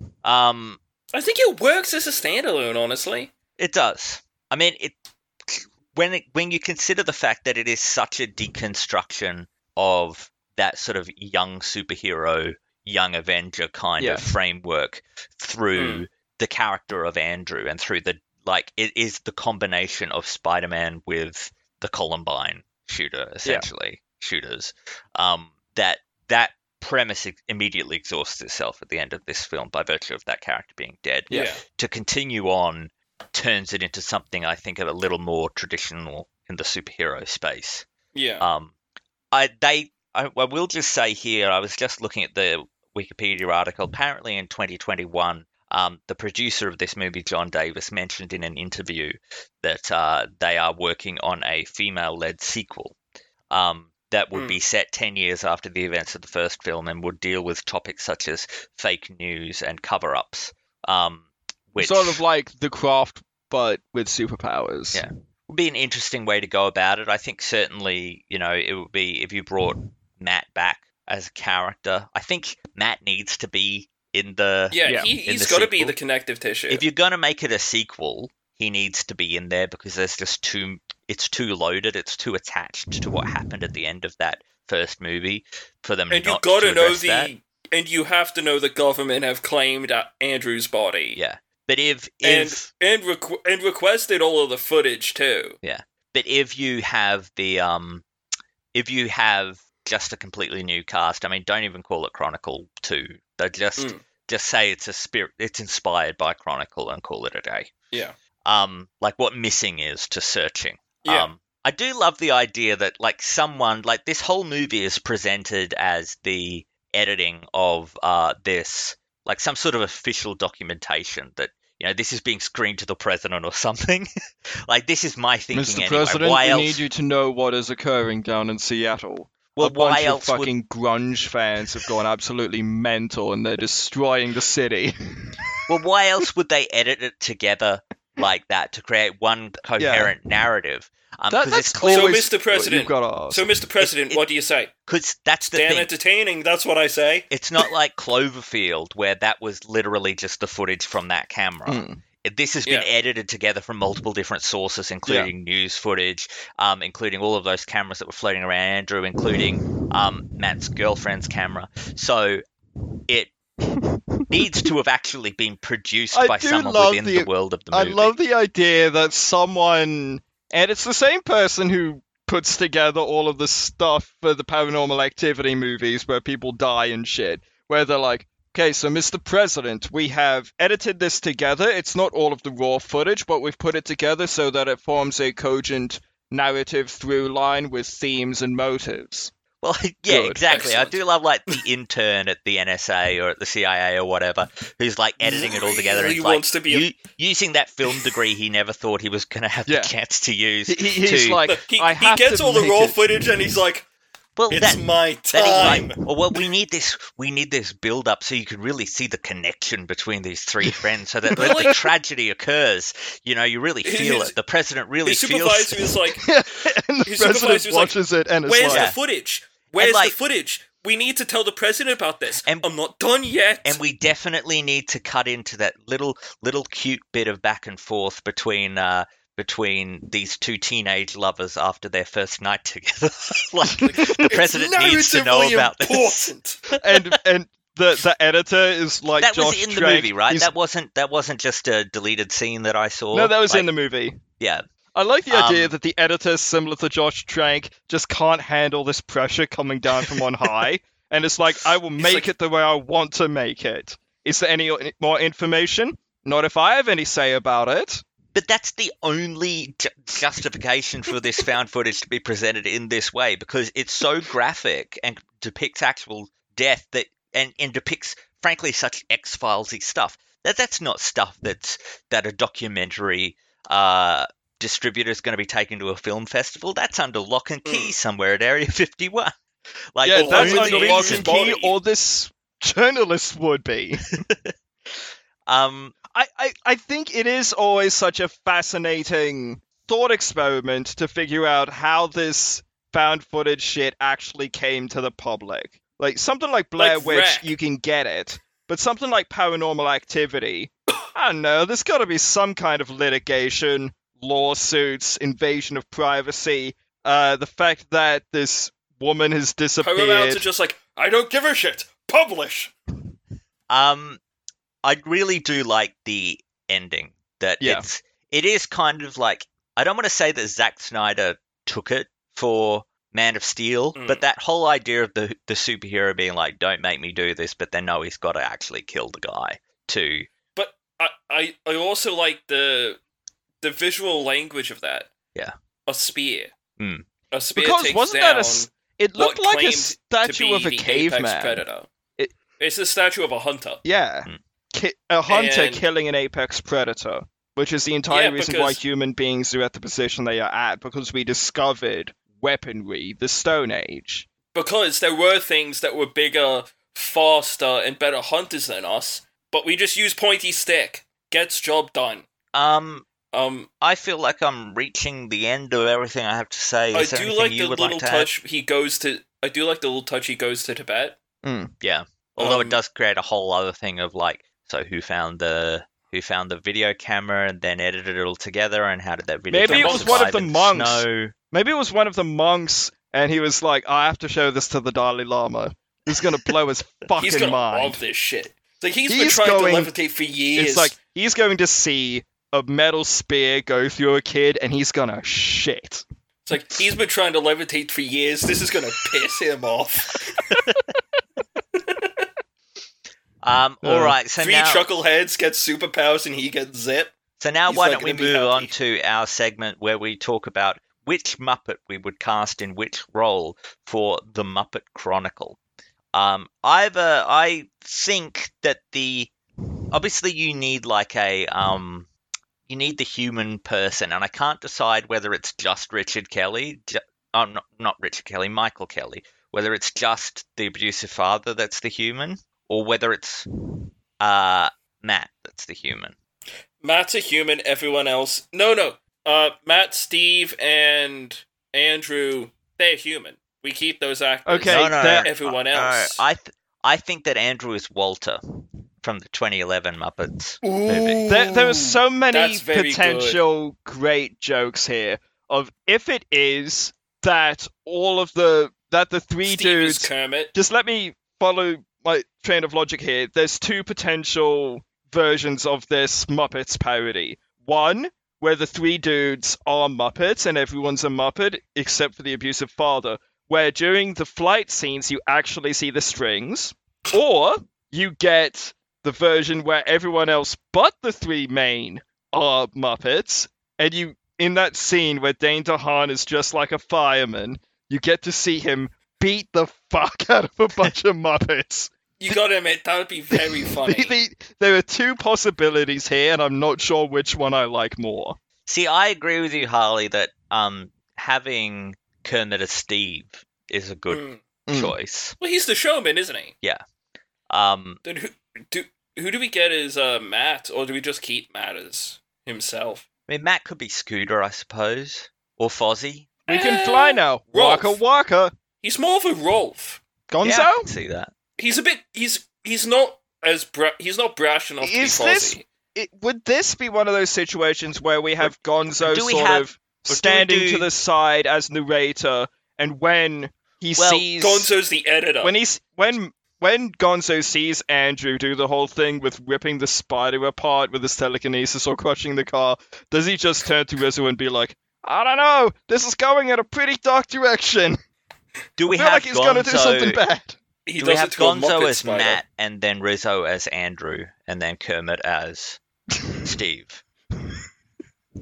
um, I think it works as a standalone, honestly. it does. I mean, it when it, when you consider the fact that it is such a deconstruction of that sort of young superhero, young Avenger kind Yeah. of framework through the character of Andrew and through the like, it is the combination of Spider-Man with the Columbine shooter, essentially shooters. Um, that that premise ex- immediately exhausts itself at the end of this film by virtue of that character being dead. Yeah. To continue on turns it into something I think a little more traditional in the superhero space. Yeah. Um, I they I, I will just say here, I was just looking at the Wikipedia article. Apparently, in twenty twenty-one, um, the producer of this movie, John Davis, mentioned in an interview that uh, they are working on a female-led sequel um, that would Mm. be set ten years after the events of the first film and would deal with topics such as fake news and cover-ups. Um, which Sort of like The Craft, but with superpowers. Yeah. would be an interesting way to go about it. I think certainly, you know, it would be if you brought Matt back as a character. I think Matt needs to be in the yeah, yeah, he, in he's the got to be sequel. the connective tissue. If you're going to make it a sequel, he needs to be in there because there's just too it's too loaded, it's too attached to what happened at the end of that first movie for them and you not got to to know address the. that. And you have to know the government have claimed uh, Andrew's body. Yeah. But if And if and, requ- and requested all of the footage too. But if you have the um, if you have just a completely new cast, I mean, don't even call it Chronicle Two. They just Mm. just say it's a spirit, it's inspired by Chronicle, and call it a day. Yeah. Um, like what Missing is to Searching. Yeah. Um, I do love the idea that like someone like this whole movie is presented as the editing of uh this like some sort of official documentation that. You know, this is being screened to the president or something. Like, this is my thinking Mister anyway. President, Why we else? need you to know what is occurring down in Seattle. Well, a bunch why of else would- fucking grunge fans have gone absolutely mental and they're destroying the city. Well, why else would they edit it together like that to create one coherent narrative? Um, That- 'cause that's it's always So, Mister what President- You've got to ask. So, Mister President, it- what do you say? because that's the Damn thing. entertaining, that's what I say. It's not like Cloverfield where that was literally just the footage from that camera. Mm. This has been Yeah. edited together from multiple different sources, including news footage, um, including all of those cameras that were floating around Andrew, including um, Matt's girlfriend's camera. So it needs to have actually been produced I by do someone love within the- the world of the I movie. love the idea that someone, and it's the same person who puts together all of the stuff for the Paranormal Activity movies where people die and shit, where they're like, okay, so Mister President, we have edited this together. It's not all of the raw footage, but we've put it together so that it forms a cogent narrative through line with themes and motives. Well, yeah, Good. exactly. Excellent. I do love like the intern at the N S A or at the C I A or whatever, who's like editing it all together and Really it's like wants to be a- u- using that film degree he never thought he was going to have Yeah. the chance to use. He, he- he's to- like, Look, he, I he have gets to all the make raw it- footage and he's like, well, it's that, my that he's time. like, oh, well, we need this. We need this build up so you can really see the connection between these three friends, so that when Like- the tragedy occurs, you know, you really feel His- it. The president really His feels. supervisor is like, and the His president supervisor's like, watches it and it's where's like, the footage? Where's like- the footage? We need to tell the president about this. And- I'm not done yet. And we definitely need to cut into that little little cute bit of back and forth between uh, between these two teenage lovers after their first night together. Like the president it's needs to know narratively about this. important. and and the the editor is like That Josh was in the Trank. movie, right? He's- That wasn't that wasn't just a deleted scene that I saw. No, that was Like, in the movie. yeah. I like the idea Um, that the editor, similar to Josh Trank, just can't handle this pressure coming down from on high, and it's like, I will make like- it the way I want to make it. Is there any more information? Not if I have any say about it. but that's the only ju- justification for this found footage to be presented in this way, because it's so graphic and depicts actual death that and, and depicts, frankly, such X-Filesy stuff. That that's not stuff that's that a documentary uh, distributor is going to be taken to a film festival. That's under lock and key somewhere at Area fifty-one. Like, Yeah, the that's only under lock reason- and key, or this journalist would be. Um, I, I, I think it is always such a fascinating thought experiment to figure out how this found footage shit actually came to the public. Like, something like Blair Like Witch, Wreck. you can get it. But something like Paranormal Activity, I don't know, there's got to be some kind of litigation, lawsuits, invasion of privacy. Uh, the fact that this woman has disappeared. Paramount are just like, I don't give a shit. Publish. Um, I really do like the ending. That Yeah. it's it is kind of like, I don't want to say that Zack Snyder took it for Man of Steel, Mm. but that whole idea of the the superhero being like, don't make me do this, but then no, he's got to actually kill the guy too. But I, I, I also like the the visual language of that. Yeah. A spear. Hmm. A spear Because takes wasn't down that a s- It looked what like a claimed to statue be of a the apex caveman. predator. It- It's a statue of a hunter. Yeah. Hmm. Ki- a hunter And- killing an apex predator, which is the entire Yeah, reason why because- human beings are at the position they are at, because we discovered weaponry, the Stone Age. Because there were things that were bigger, faster, and better hunters than us, but we just use pointy stick. Gets job done. Um, Um, I feel like I'm reaching the end of everything I have to say. I Is there do anything like you the would little like to touch he goes to. I do like the little touch he goes to Tibet. add? Yeah. Although Um, it does create a whole other thing of like, so who found the who found the video camera and then edited it all together, and how did that video Maybe camera it was one of survive the in monks. snow? Maybe it was one of the monks, and he was like, I have to show this to the Dalai Lama. He's gonna blow his fucking He's gonna mind. love this shit. It's like he's been He's trying going- to levitate for years. It's like, he's going to see a metal spear go through a kid, and he's gonna shit. It's like he's been trying to levitate for years. This is gonna piss him off. Um, Uh, all right, so Three now, chuckleheads get superpowers and he gets zip. so now he's why not don't we gonna be move on happy. to our segment where we talk about which Muppet we would cast in which role for the Muppet Chronicle. Um, either I think that the obviously you need like a um, you need the human person, and I can't decide whether it's just Richard Kelly, ju- oh, not not Richard Kelly, Michael Kelly, whether it's just the abusive father that's the human, or whether it's uh Matt that's the human. Matt's a human. Everyone else, no, no. Uh, Matt, Steve, and Andrew, they're human. We keep those actors. Okay, no, no, that- no, everyone no, else. I th- I think that Andrew is Walter from the twenty eleven Muppets movie. There, there are so many that's very potential great jokes here. Of if it is that all of the that the three Steve dudes. is Kermit. Just let me follow my train of logic here. There's two potential versions of this Muppets parody. One, where the three dudes are Muppets and everyone's a Muppet except for the abusive father, where during the flight scenes you actually see the strings. Or you get the version where everyone else but the three main are Muppets, and you, in that scene where Dane DeHaan is just like a fireman, you get to see him beat the fuck out of a bunch of Muppets. You gotta admit, that would be very funny. The- the- there are two possibilities here, and I'm not sure which one I like more. See, I agree with you, Harley, that um having Kermit as Steve is a good Mm. Mm. choice. Well, he's the showman, isn't he? Um, Then who do who do we get as uh, Matt, or do we just keep Matt as himself? I mean, Matt could be Scooter, I suppose, or Fozzie. We can Eh, fly now. Rolf. Waka waka. He's more of a Rolf. Gonzo? Yeah, I can see that. He's a bit. He's he's not as bra- he's not brash enough to Is be this- Fozzie. It, would this be one of those situations where we have Gonzo do we sort have- of or do we standing do- to the side as narrator, and when he Well, sees Gonzo's the editor. when he's when when Gonzo sees Andrew do the whole thing with ripping the spider apart with his telekinesis or crushing the car, does he just turn to Rizzo and be like, I don't know, this is going in a pretty dark direction. Do we I feel have like he's gonna do something Gonzo? bad. he Do does we it have to a Gonzo Muppet as spider. Matt, and then Rizzo as Andrew, and then Kermit as Steve?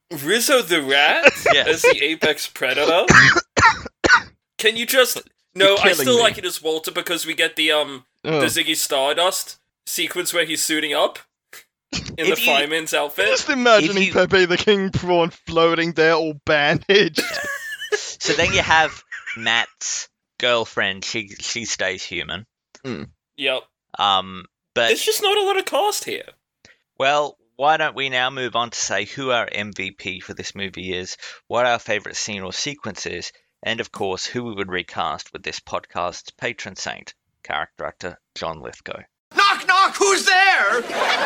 Rizzo the Rat Yes. as the apex predator. Can you just? No, You're I killing still me. like it as Walter because we get the um the Ugh. Ziggy Stardust sequence where he's suiting up in the If you- fireman's outfit. Just imagining you- Pepe the King Prawn floating there all bandaged. So then you have Matt's girlfriend. She she stays human. Yep. Um, but There's just not a lot of cast here. well, why don't we now move on to say who our M V P for this movie is, what our favorite scene or sequence is, and of course, who we would recast with this podcast's patron saint, character actor John Lithgow. Knock, knock, who's there?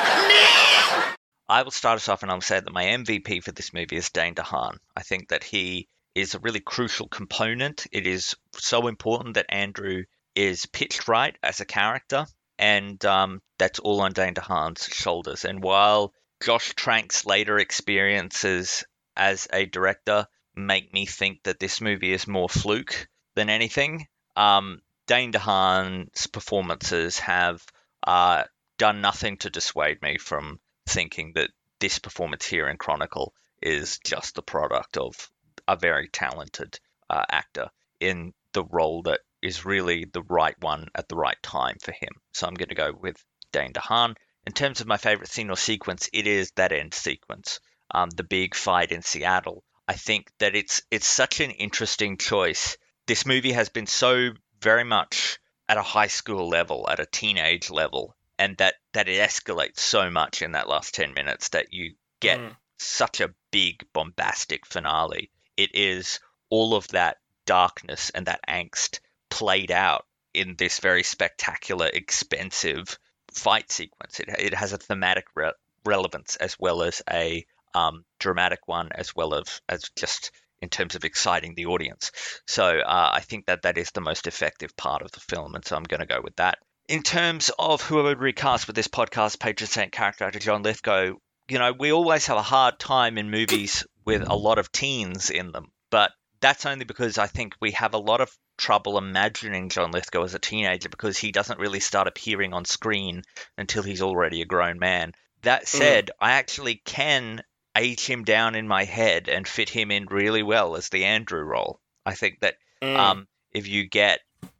I will start us off and I'll say that my M V P for this movie is Dane DeHaan. I think that he is a really crucial component. It is so important that Andrew is pitched right as a character, and um, that's all on Dane DeHaan's shoulders. And while Josh Trank's later experiences as a director make me think that this movie is more fluke than anything, um, Dane DeHaan's performances have uh, done nothing to dissuade me from thinking that this performance here in Chronicle is just the product of a very talented uh, actor in the role that is really the right one at the right time for him. So I'm going to go with Dane DeHaan. In terms of my favorite scene or sequence, it is that end sequence, um, the big fight in Seattle. I think that it's it's such an interesting choice. This movie has been so very much at a high school level, at a teenage level, and that, that it escalates so much in that last ten minutes that you get Mm. such a big, bombastic finale. It is all of that darkness and that angst played out in this very spectacular, expensive fight sequence. It, it has a thematic re- relevance as well as a um, dramatic one, as well as, as just in terms of exciting the audience. So uh, I think that that is the most effective part of the film, and so I'm going to go with that. In terms of who I would recast with this podcast, patron saint character actor John Lithgow, you know, we always have a hard time in movies with a lot of teens in them, but that's only because I think we have a lot of trouble imagining John Lithgow as a teenager because he doesn't really start appearing on screen until he's already a grown man. That said, I actually can age him down in my head and fit him in really well as the Andrew role. I think that Mm. um, if you get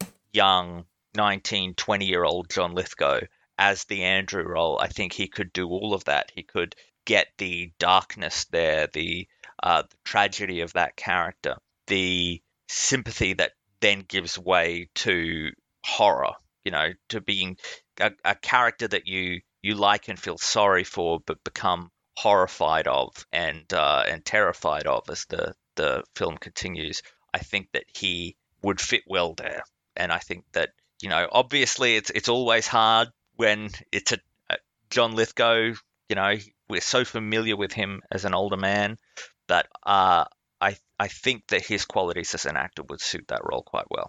young nineteen, twenty-year-old John Lithgow as the Andrew role, I think he could do all of that. He could get the darkness there, the, uh, the tragedy of that character, the sympathy that then gives way to horror, you know, to being a, a character that you, you like and feel sorry for, but become horrified of and uh, and terrified of as the, the film continues. I think that he would fit well there. And I think that, you know, obviously it's it's always hard when it's a, a John Lithgow, you know, we're so familiar with him as an older man, but uh, I I think that his qualities as an actor would suit that role quite well.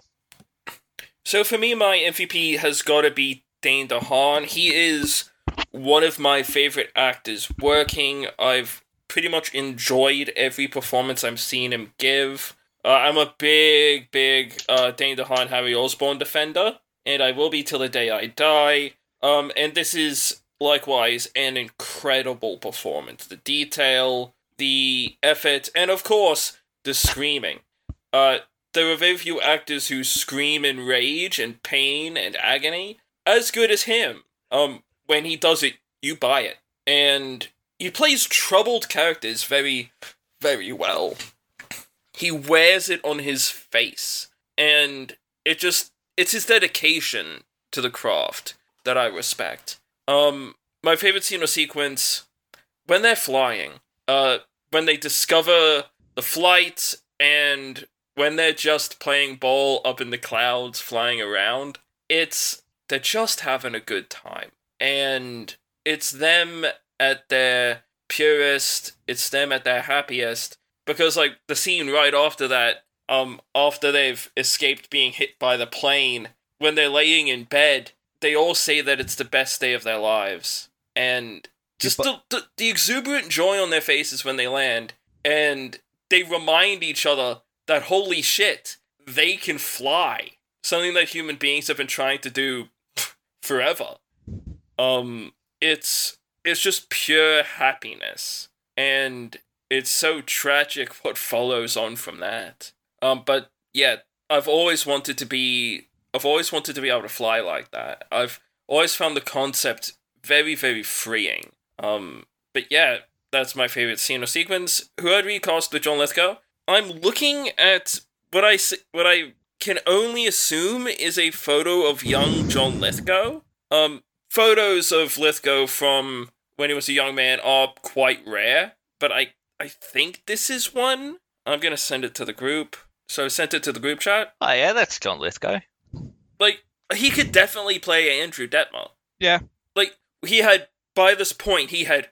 So for me, my M V P has got to be Dane DeHaan. He is one of my favorite actors working. I've pretty much enjoyed every performance I've seen him give. Uh, I'm a big, big uh, Dane DeHaan, Harry Osborn defender, and I will be till the day I die. Um, and this is likewise an incredible performance. The detail, the effort, and of course, the screaming. Uh, there are very few actors who scream in rage and pain and agony as good as him. Um, when he does it, you buy it. And he plays troubled characters very, very well. He wears it on his face. And it just, it's his dedication to the craft that I respect. Um, my favorite scene or sequence, when they're flying, uh, when they discover the flight and when they're just playing ball up in the clouds, flying around, it's, they're just having a good time. And it's them at their purest, it's them at their happiest, because, like, the scene right after that, um, after they've escaped being hit by the plane, when they're laying in bed, they all say that it's the best day of their lives. And just the, the, the exuberant joy on their faces when they land, and they remind each other that, holy shit, they can fly. Something that human beings have been trying to do forever. Um, it's, it's just pure happiness. And it's so tragic what follows on from that. Um, but yeah, I've always wanted to be, I've always wanted to be able to fly like that. I've always found the concept very, very freeing. Um, but yeah, that's my favorite scene or sequence. Who I'd recast with John Lithgow? I'm looking at what I what I can only assume is a photo of young John Lithgow. Um, photos of Lithgow from when he was a young man are quite rare, but I I think this is one. I'm gonna send it to the group. So I sent it to the group chat. Oh yeah, that's John Lithgow. Like, he could definitely play Andrew Detmer. Yeah. Like, he had, by this point, he had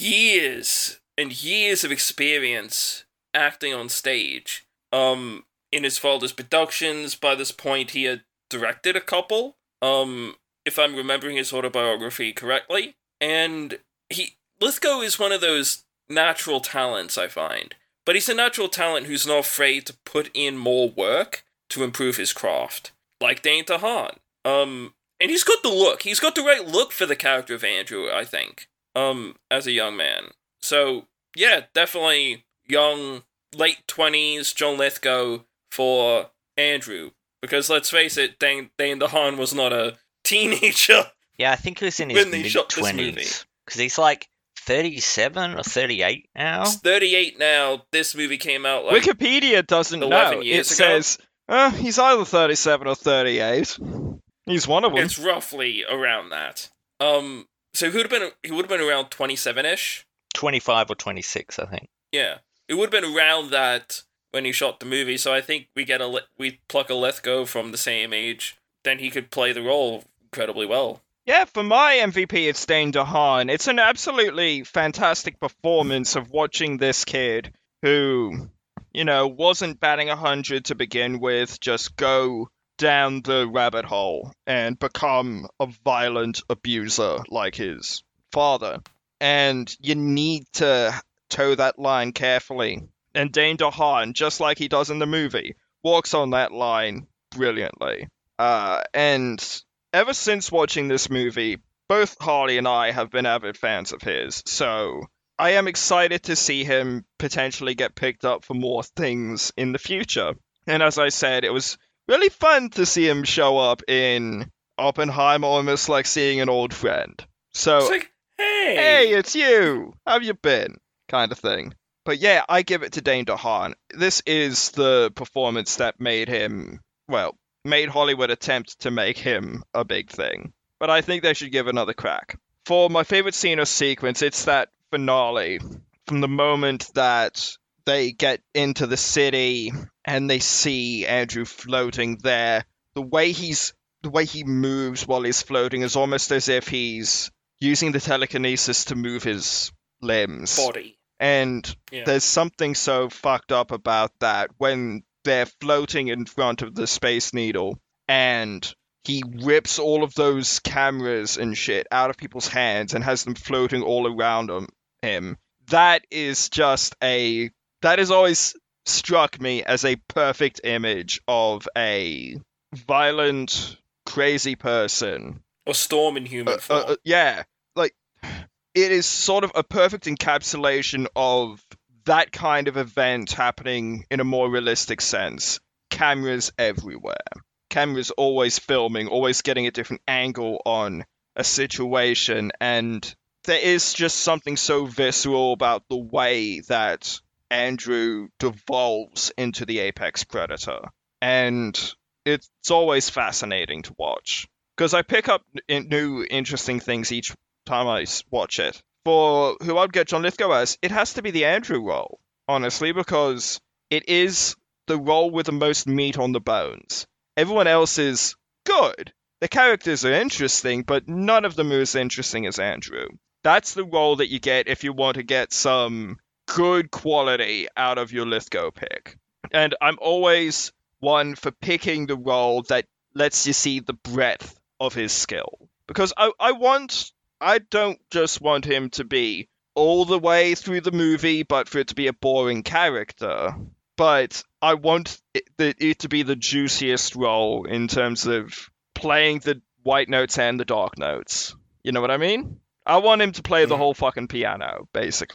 years and years of experience acting on stage. Um, in his father's productions, by this point, he had directed a couple. Um, if I'm remembering his autobiography correctly. And he, Lithgow is one of those natural talents, I find. But he's a natural talent who's not afraid to put in more work to improve his craft. Like Dane DeHaan. Um, and he's got the look. He's got the right look for the character of Andrew, I think. Um, as a young man. So, yeah, definitely young, late twenties John Lithgow for Andrew. Because let's face it, Dane, Dane DeHaan was not a teenager. Yeah, I think he was in his when they shot this movie. mid-twenties. Because he's like thirty-seven or thirty-eight now. He's thirty-eight now. This movie came out like Wikipedia doesn't eleven know. years It ago. says uh, he's either thirty-seven or thirty-eight. He's one of them. It's roughly around that. Um, so he would have been he would have been around twenty-seven-ish. twenty-five or twenty-six, I think. Yeah, it would have been around that when he shot the movie. So I think we get a Li- we pluck a Lithgow from the same age, then he could play the role incredibly well. Yeah, for my M V P, it's Dane DeHaan. It's an absolutely fantastic performance of watching this kid who, you know, wasn't batting one hundred to begin with, just go down the rabbit hole and become a violent abuser like his father. And you need to toe that line carefully. And Dane DeHaan, just like he does in the movie, walks on that line brilliantly. Uh, and ever since watching this movie, both Harley and I have been avid fans of his, so I am excited to see him potentially get picked up for more things in the future. And as I said, it was really fun to see him show up in Oppenheimer, almost like seeing an old friend. So, It's like, hey, hey, it's you! How have you been? Kind of thing. But yeah, I give it to Dane DeHaan. This is the performance that made him, well, made Hollywood attempt to make him a big thing. But I think they should give another crack. For my favorite scene or sequence, it's that finale. From the moment that they get into the city and they see Andrew floating there, the way he's the way he moves while he's floating is almost as if he's using the telekinesis to move his limbs. body. And Yeah. there's something so fucked up about that when they're floating in front of the Space Needle and he rips all of those cameras and shit out of people's hands and has them floating all around him. him. That is just a... That has always struck me as a perfect image of a violent, crazy person. Or Storm in human Uh, form. uh, uh, yeah, like, it is sort of a perfect encapsulation of that kind of event happening in a more realistic sense. Cameras everywhere. Cameras always filming, always getting a different angle on a situation, and there is just something so visceral about the way that Andrew devolves into the apex predator. And it's always fascinating to watch. Because I pick up n- new interesting things each time I s- watch it. For who I'd get John Lithgow as, it has to be the Andrew role, honestly, because it is the role with the most meat on the bones. Everyone else is good. The characters are interesting, but none of them are as interesting as Andrew. That's the role that you get if you want to get some good quality out of your Lithgow pick. And I'm always one for picking the role that lets you see the breadth of his skill. Because I, I want... I don't just want him to be all the way through the movie, but for it to be a boring character. But I want it, it to be the juiciest role in terms of playing the white notes and the dark notes. You know what I mean? I want him to play the whole fucking piano, basically.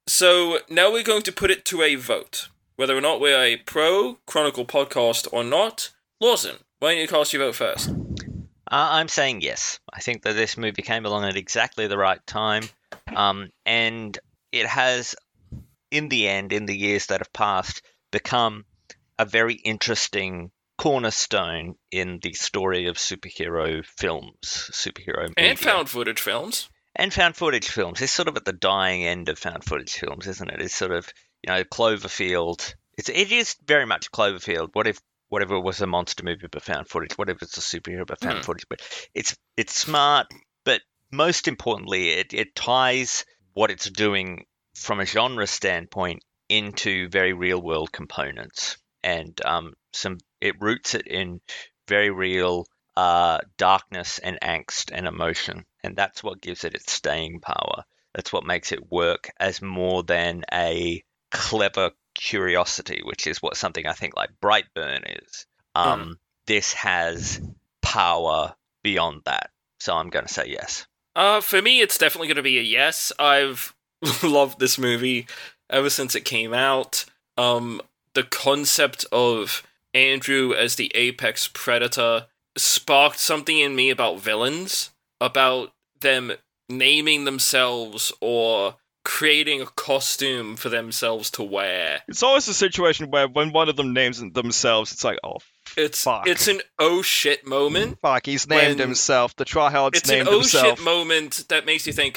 So now we're going to put it to a vote. Whether or not we're a pro Chronicle podcast or not. Lawson, why don't you cast your vote first? Uh, I'm saying yes. I think that this movie came along at exactly the right time. Um, and it has, in the end, in the years that have passed, become a very interesting cornerstone in the story of superhero films, superhero media. And found footage films. And found footage films. It's sort of at the dying end of found footage films, isn't it? It's sort of, you know, Cloverfield. It's, it is very much Cloverfield. What if whatever was a monster movie but found footage? What if it's a superhero but found mm. footage? But it's it's smart, but most importantly, it, it ties what it's doing from a genre standpoint into very real-world components. And um, some it roots it in very real uh, darkness and angst and emotion. And that's what gives it its staying power. That's what makes it work as more than a clever curiosity, which is what something I think like Brightburn is. Um, mm. This has power beyond that. So I'm going to say yes. Uh, for me, it's definitely going to be a yes. I've loved this movie ever since it came out. Um, the concept of Andrew as the apex predator sparked something in me about villains, about them naming themselves or creating a costume for themselves to wear. It's always a situation where when one of them names themselves, it's like, oh, it's fuck. It's an oh shit moment. Fuck, he's named when himself. The tryhard's it's named an oh himself. shit moment that makes you think,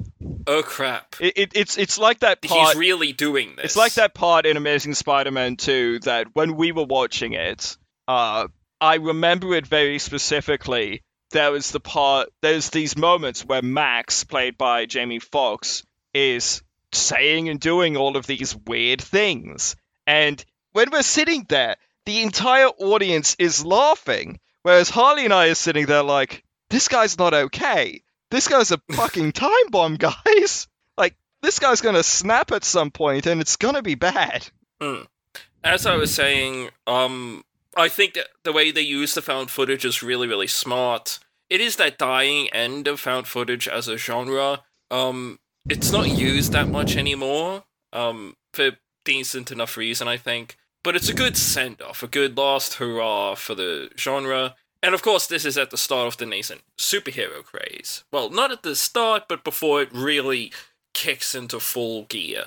oh crap. It, it, it's it's like that part... He's really doing this. It's like that part in Amazing Spider-Man two that when we were watching it, uh, I remember it very specifically. There was the part... There's these moments where Max, played by Jamie Foxx, is saying and doing all of these weird things. And when we're sitting there, the entire audience is laughing, whereas Harley and I are sitting there like, this guy's not okay. This guy's a fucking time bomb, guys. Like, this guy's gonna snap at some point, and it's gonna be bad. Mm. As I was saying, um, I think that the way they use the found footage is really, really smart. It is that dying end of found footage as a genre. Um, it's not used that much anymore, um, for decent enough reason, I think. But it's a good send-off, a good last hurrah for the genre. And of course, this is at the start of the nascent superhero craze. Well, not at the start, but before it really kicks into full gear.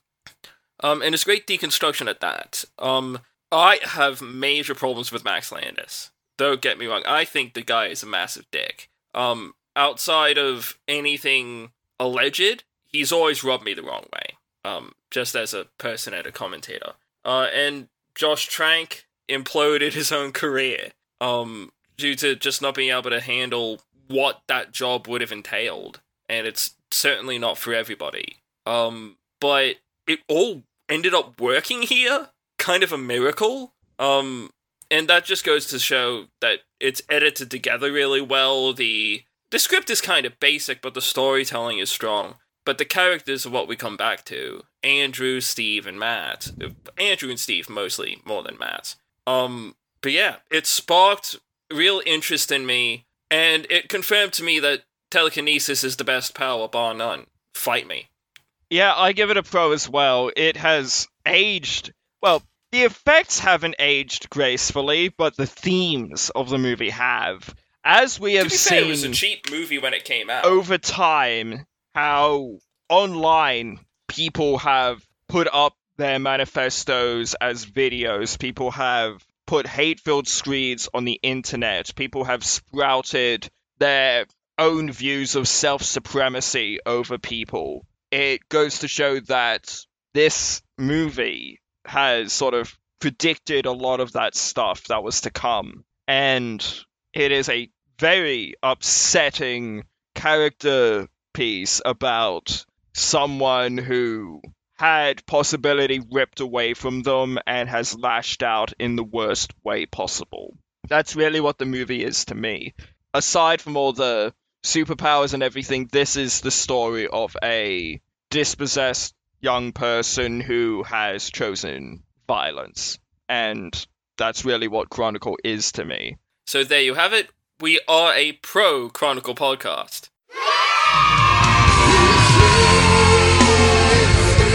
Um, and it's great deconstruction at that. Um, I have major problems with Max Landis. Don't get me wrong, I think the guy is a massive dick. Um, outside of anything alleged, he's always rubbed me the wrong way. Um, just as a person and a commentator. Uh, and Josh Trank imploded his own career. Um, due to just not being able to handle what that job would have entailed. And it's certainly not for everybody. Um, but it all ended up working here. Kind of a miracle. Um, and that just goes to show that it's edited together really well. The the script is kind of basic, but the storytelling is strong. But the characters are what we come back to. Andrew, Steve, and Matt. Andrew and Steve, mostly, more than Matt. Um, but yeah, it sparked real interest in me, and it confirmed to me that telekinesis is the best power, bar none. Fight me. Yeah, I give it a pro as well. It has aged... Well, the effects haven't aged gracefully, but the themes of the movie have. As we have to be seen... fair, it was a cheap movie when it came out. Over time, how online people have put up their manifestos as videos. People have put hate-filled screeds on the internet. People have sprouted their own views of self-supremacy over people. It goes to show that this movie has sort of predicted a lot of that stuff that was to come. And it is a very upsetting character piece about someone who had possibility ripped away from them and has lashed out in the worst way possible. That's really what the movie is to me. Aside from all the superpowers and everything, this is the story of a dispossessed young person who has chosen violence. And that's really what Chronicle is to me. So there you have it. We are a pro Chronicle podcast.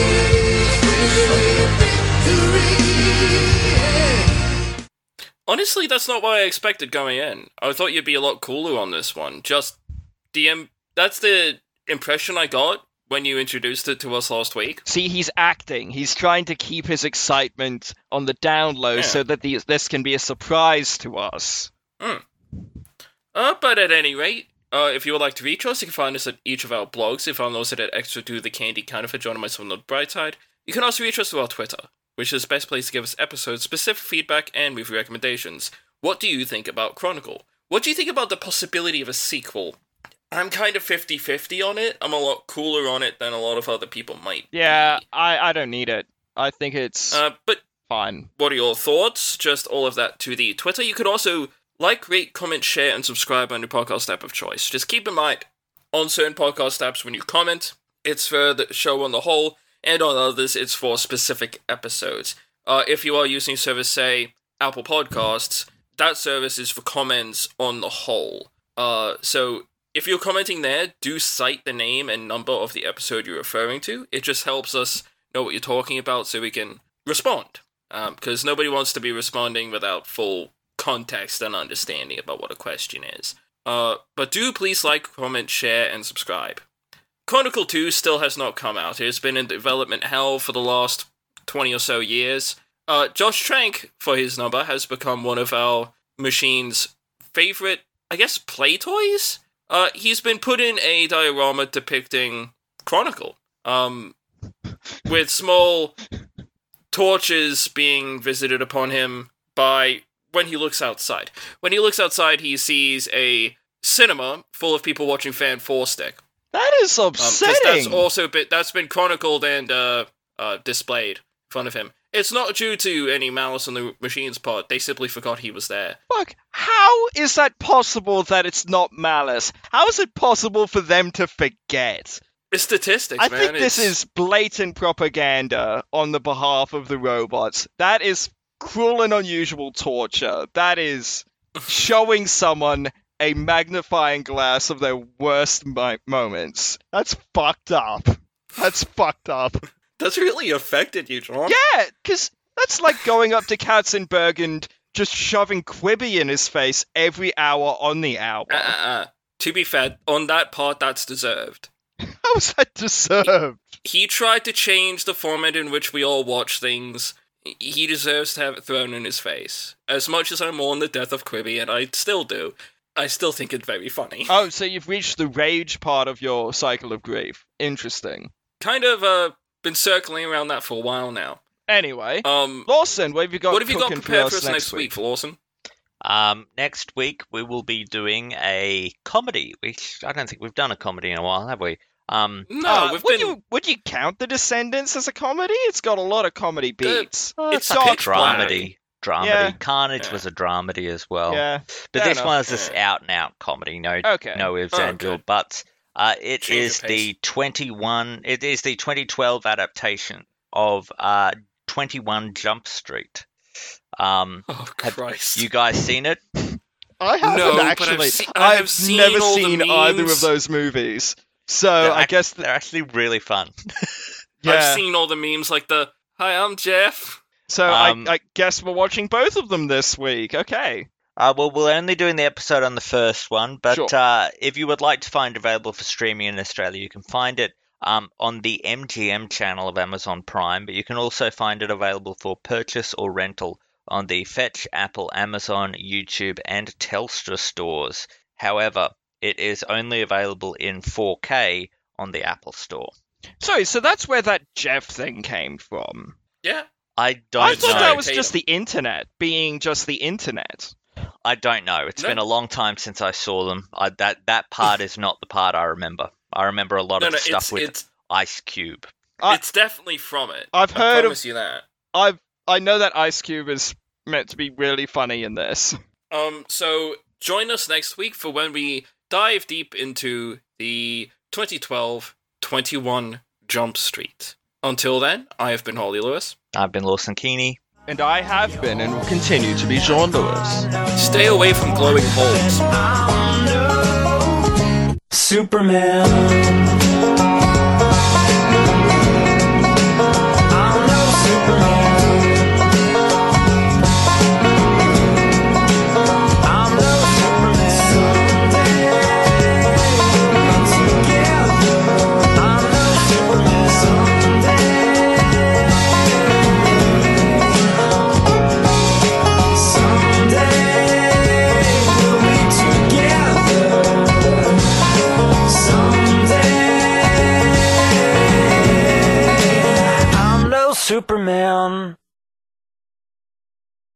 Honestly, that's not what I expected going in. I thought you'd be a lot cooler on this one. Just D M. That's the impression I got when you introduced it to us last week. See, he's acting. He's trying to keep his excitement on the down low Yeah. so that the, this can be a surprise to us. Hmm. Uh, but at any rate, uh, if you would like to reach us, you can find us at each of our blogs. If I'm listed at Extra Do the Candy Counterfeit, joining myself on the bright side. You can also reach us through our Twitter, which is the best place to give us episode-specific feedback and movie recommendations. What do you think about Chronicle? What do you think about the possibility of a sequel? I'm kind of fifty-fifty on it. I'm a lot cooler on it than a lot of other people might Yeah, be. I, I don't need it. I think it's Uh, but fine. what are your thoughts? Just all of that to the Twitter. You could also like, rate, comment, share, and subscribe on your podcast app of choice. Just keep in mind, on certain podcast apps, when you comment, it's for the show on the whole, and on others, it's for specific episodes. Uh, if you are using service, say, Apple Podcasts, that service is for comments on the whole. Uh, so, if you're commenting there, do cite the name and number of the episode you're referring to. It just helps us know what you're talking about so we can respond. Because um, nobody wants to be responding without full context and understanding about what a question is. Uh, but do please like, comment, share, and subscribe. Chronicle two still has not come out. It's been in development hell for the last twenty or so years. Uh, Josh Trank, for his number, has become one of our machine's favorite, I guess, play toys? Uh, he's been put in a diorama depicting Chronicle, um, with small torches being visited upon him by when he looks outside. When he looks outside, he sees a cinema full of people watching Fan Four Stick. That is Um, 'cause upsetting. that's also been, that's been chronicled and uh, uh, displayed in front of him. It's not due to any malice on the machine's part. They simply forgot he was there. Fuck, how is that possible that it's not malice? How is it possible for them to forget? It's statistics, I man. think this It's- is blatant propaganda on the behalf of the robots. That is cruel and unusual torture. That is showing someone a magnifying glass of their worst mi- moments. That's fucked up. That's fucked up. That's really affected you, John. Yeah, because that's like going up to Katzenberg and just shoving Quibi in his face every hour on the hour. Uh, uh, uh. To be fair, on that part, that's deserved. How is that deserved? He tried to change the format in which we all watch things. He deserves to have it thrown in his face. As much as I mourn the death of Quibi, and I still do, I still think it's very funny. Oh, so you've reached the rage part of your cycle of grief. Interesting. Kind of, uh, been circling around that for a while now. Anyway, Um, Lawson, what have you got what have you got cooking prepared for for us us next week, Lawson? Um, next week we will be doing a comedy. Which I don't think we've done a comedy in a while, have we? Um, No, Uh, we've would been... you would you count The Descendants as a comedy? It's got a lot of comedy beats. well, It's it's like a pitch black. dramedy. Dramedy. Yeah. Carnage Yeah. was a dramedy as well. Yeah, But fair this enough. one is just Yeah. out and out comedy. No, Okay. no ifs, Oh, ands, or good. buts. Uh, it Change is of the pace. twenty-one. It is the twenty twelve adaptation of uh twenty-one Jump Street. Um, Oh, have Christ. you guys seen it? I haven't No, but I've actually. se- I have I've seen never all the seen either of memes. those movies, so They're I ac- guess th- they're actually really fun. yeah. I've seen all the memes like the, hi, I'm Jeff. So Um, I, I guess we're watching both of them this week. Okay. Uh, well, we're only doing the episode on the first one, but Sure. uh, if you would like to find it available for streaming in Australia, you can find it um, on the M G M channel of Amazon Prime, but you can also find it available for purchase or rental on the Fetch, Apple, Amazon, YouTube, and Telstra stores. However, it is only available in four K on the Apple Store. Sorry, so that's where that Jeff thing came from. Yeah. I don't I thought know. that was Tatum. just the internet being just the internet. I don't know. It's No. been a long time since I saw them. I, that that part is not the part I remember. I remember a lot No, of no, the stuff it's, with it's, Ice Cube. I- it's definitely from it. I've I heard of- promise you that. I've I know that Ice Cube is meant to be really funny in this. Um, so join us next week for when we dive deep into the twenty twelve twenty-one Jump Street. Until then, I have been Holly Lewis. I've been Lawson Keeney. And I have been and will continue to be Jean Lewis. Stay away from glowing holes. Superman. I'm no Superman. Superman.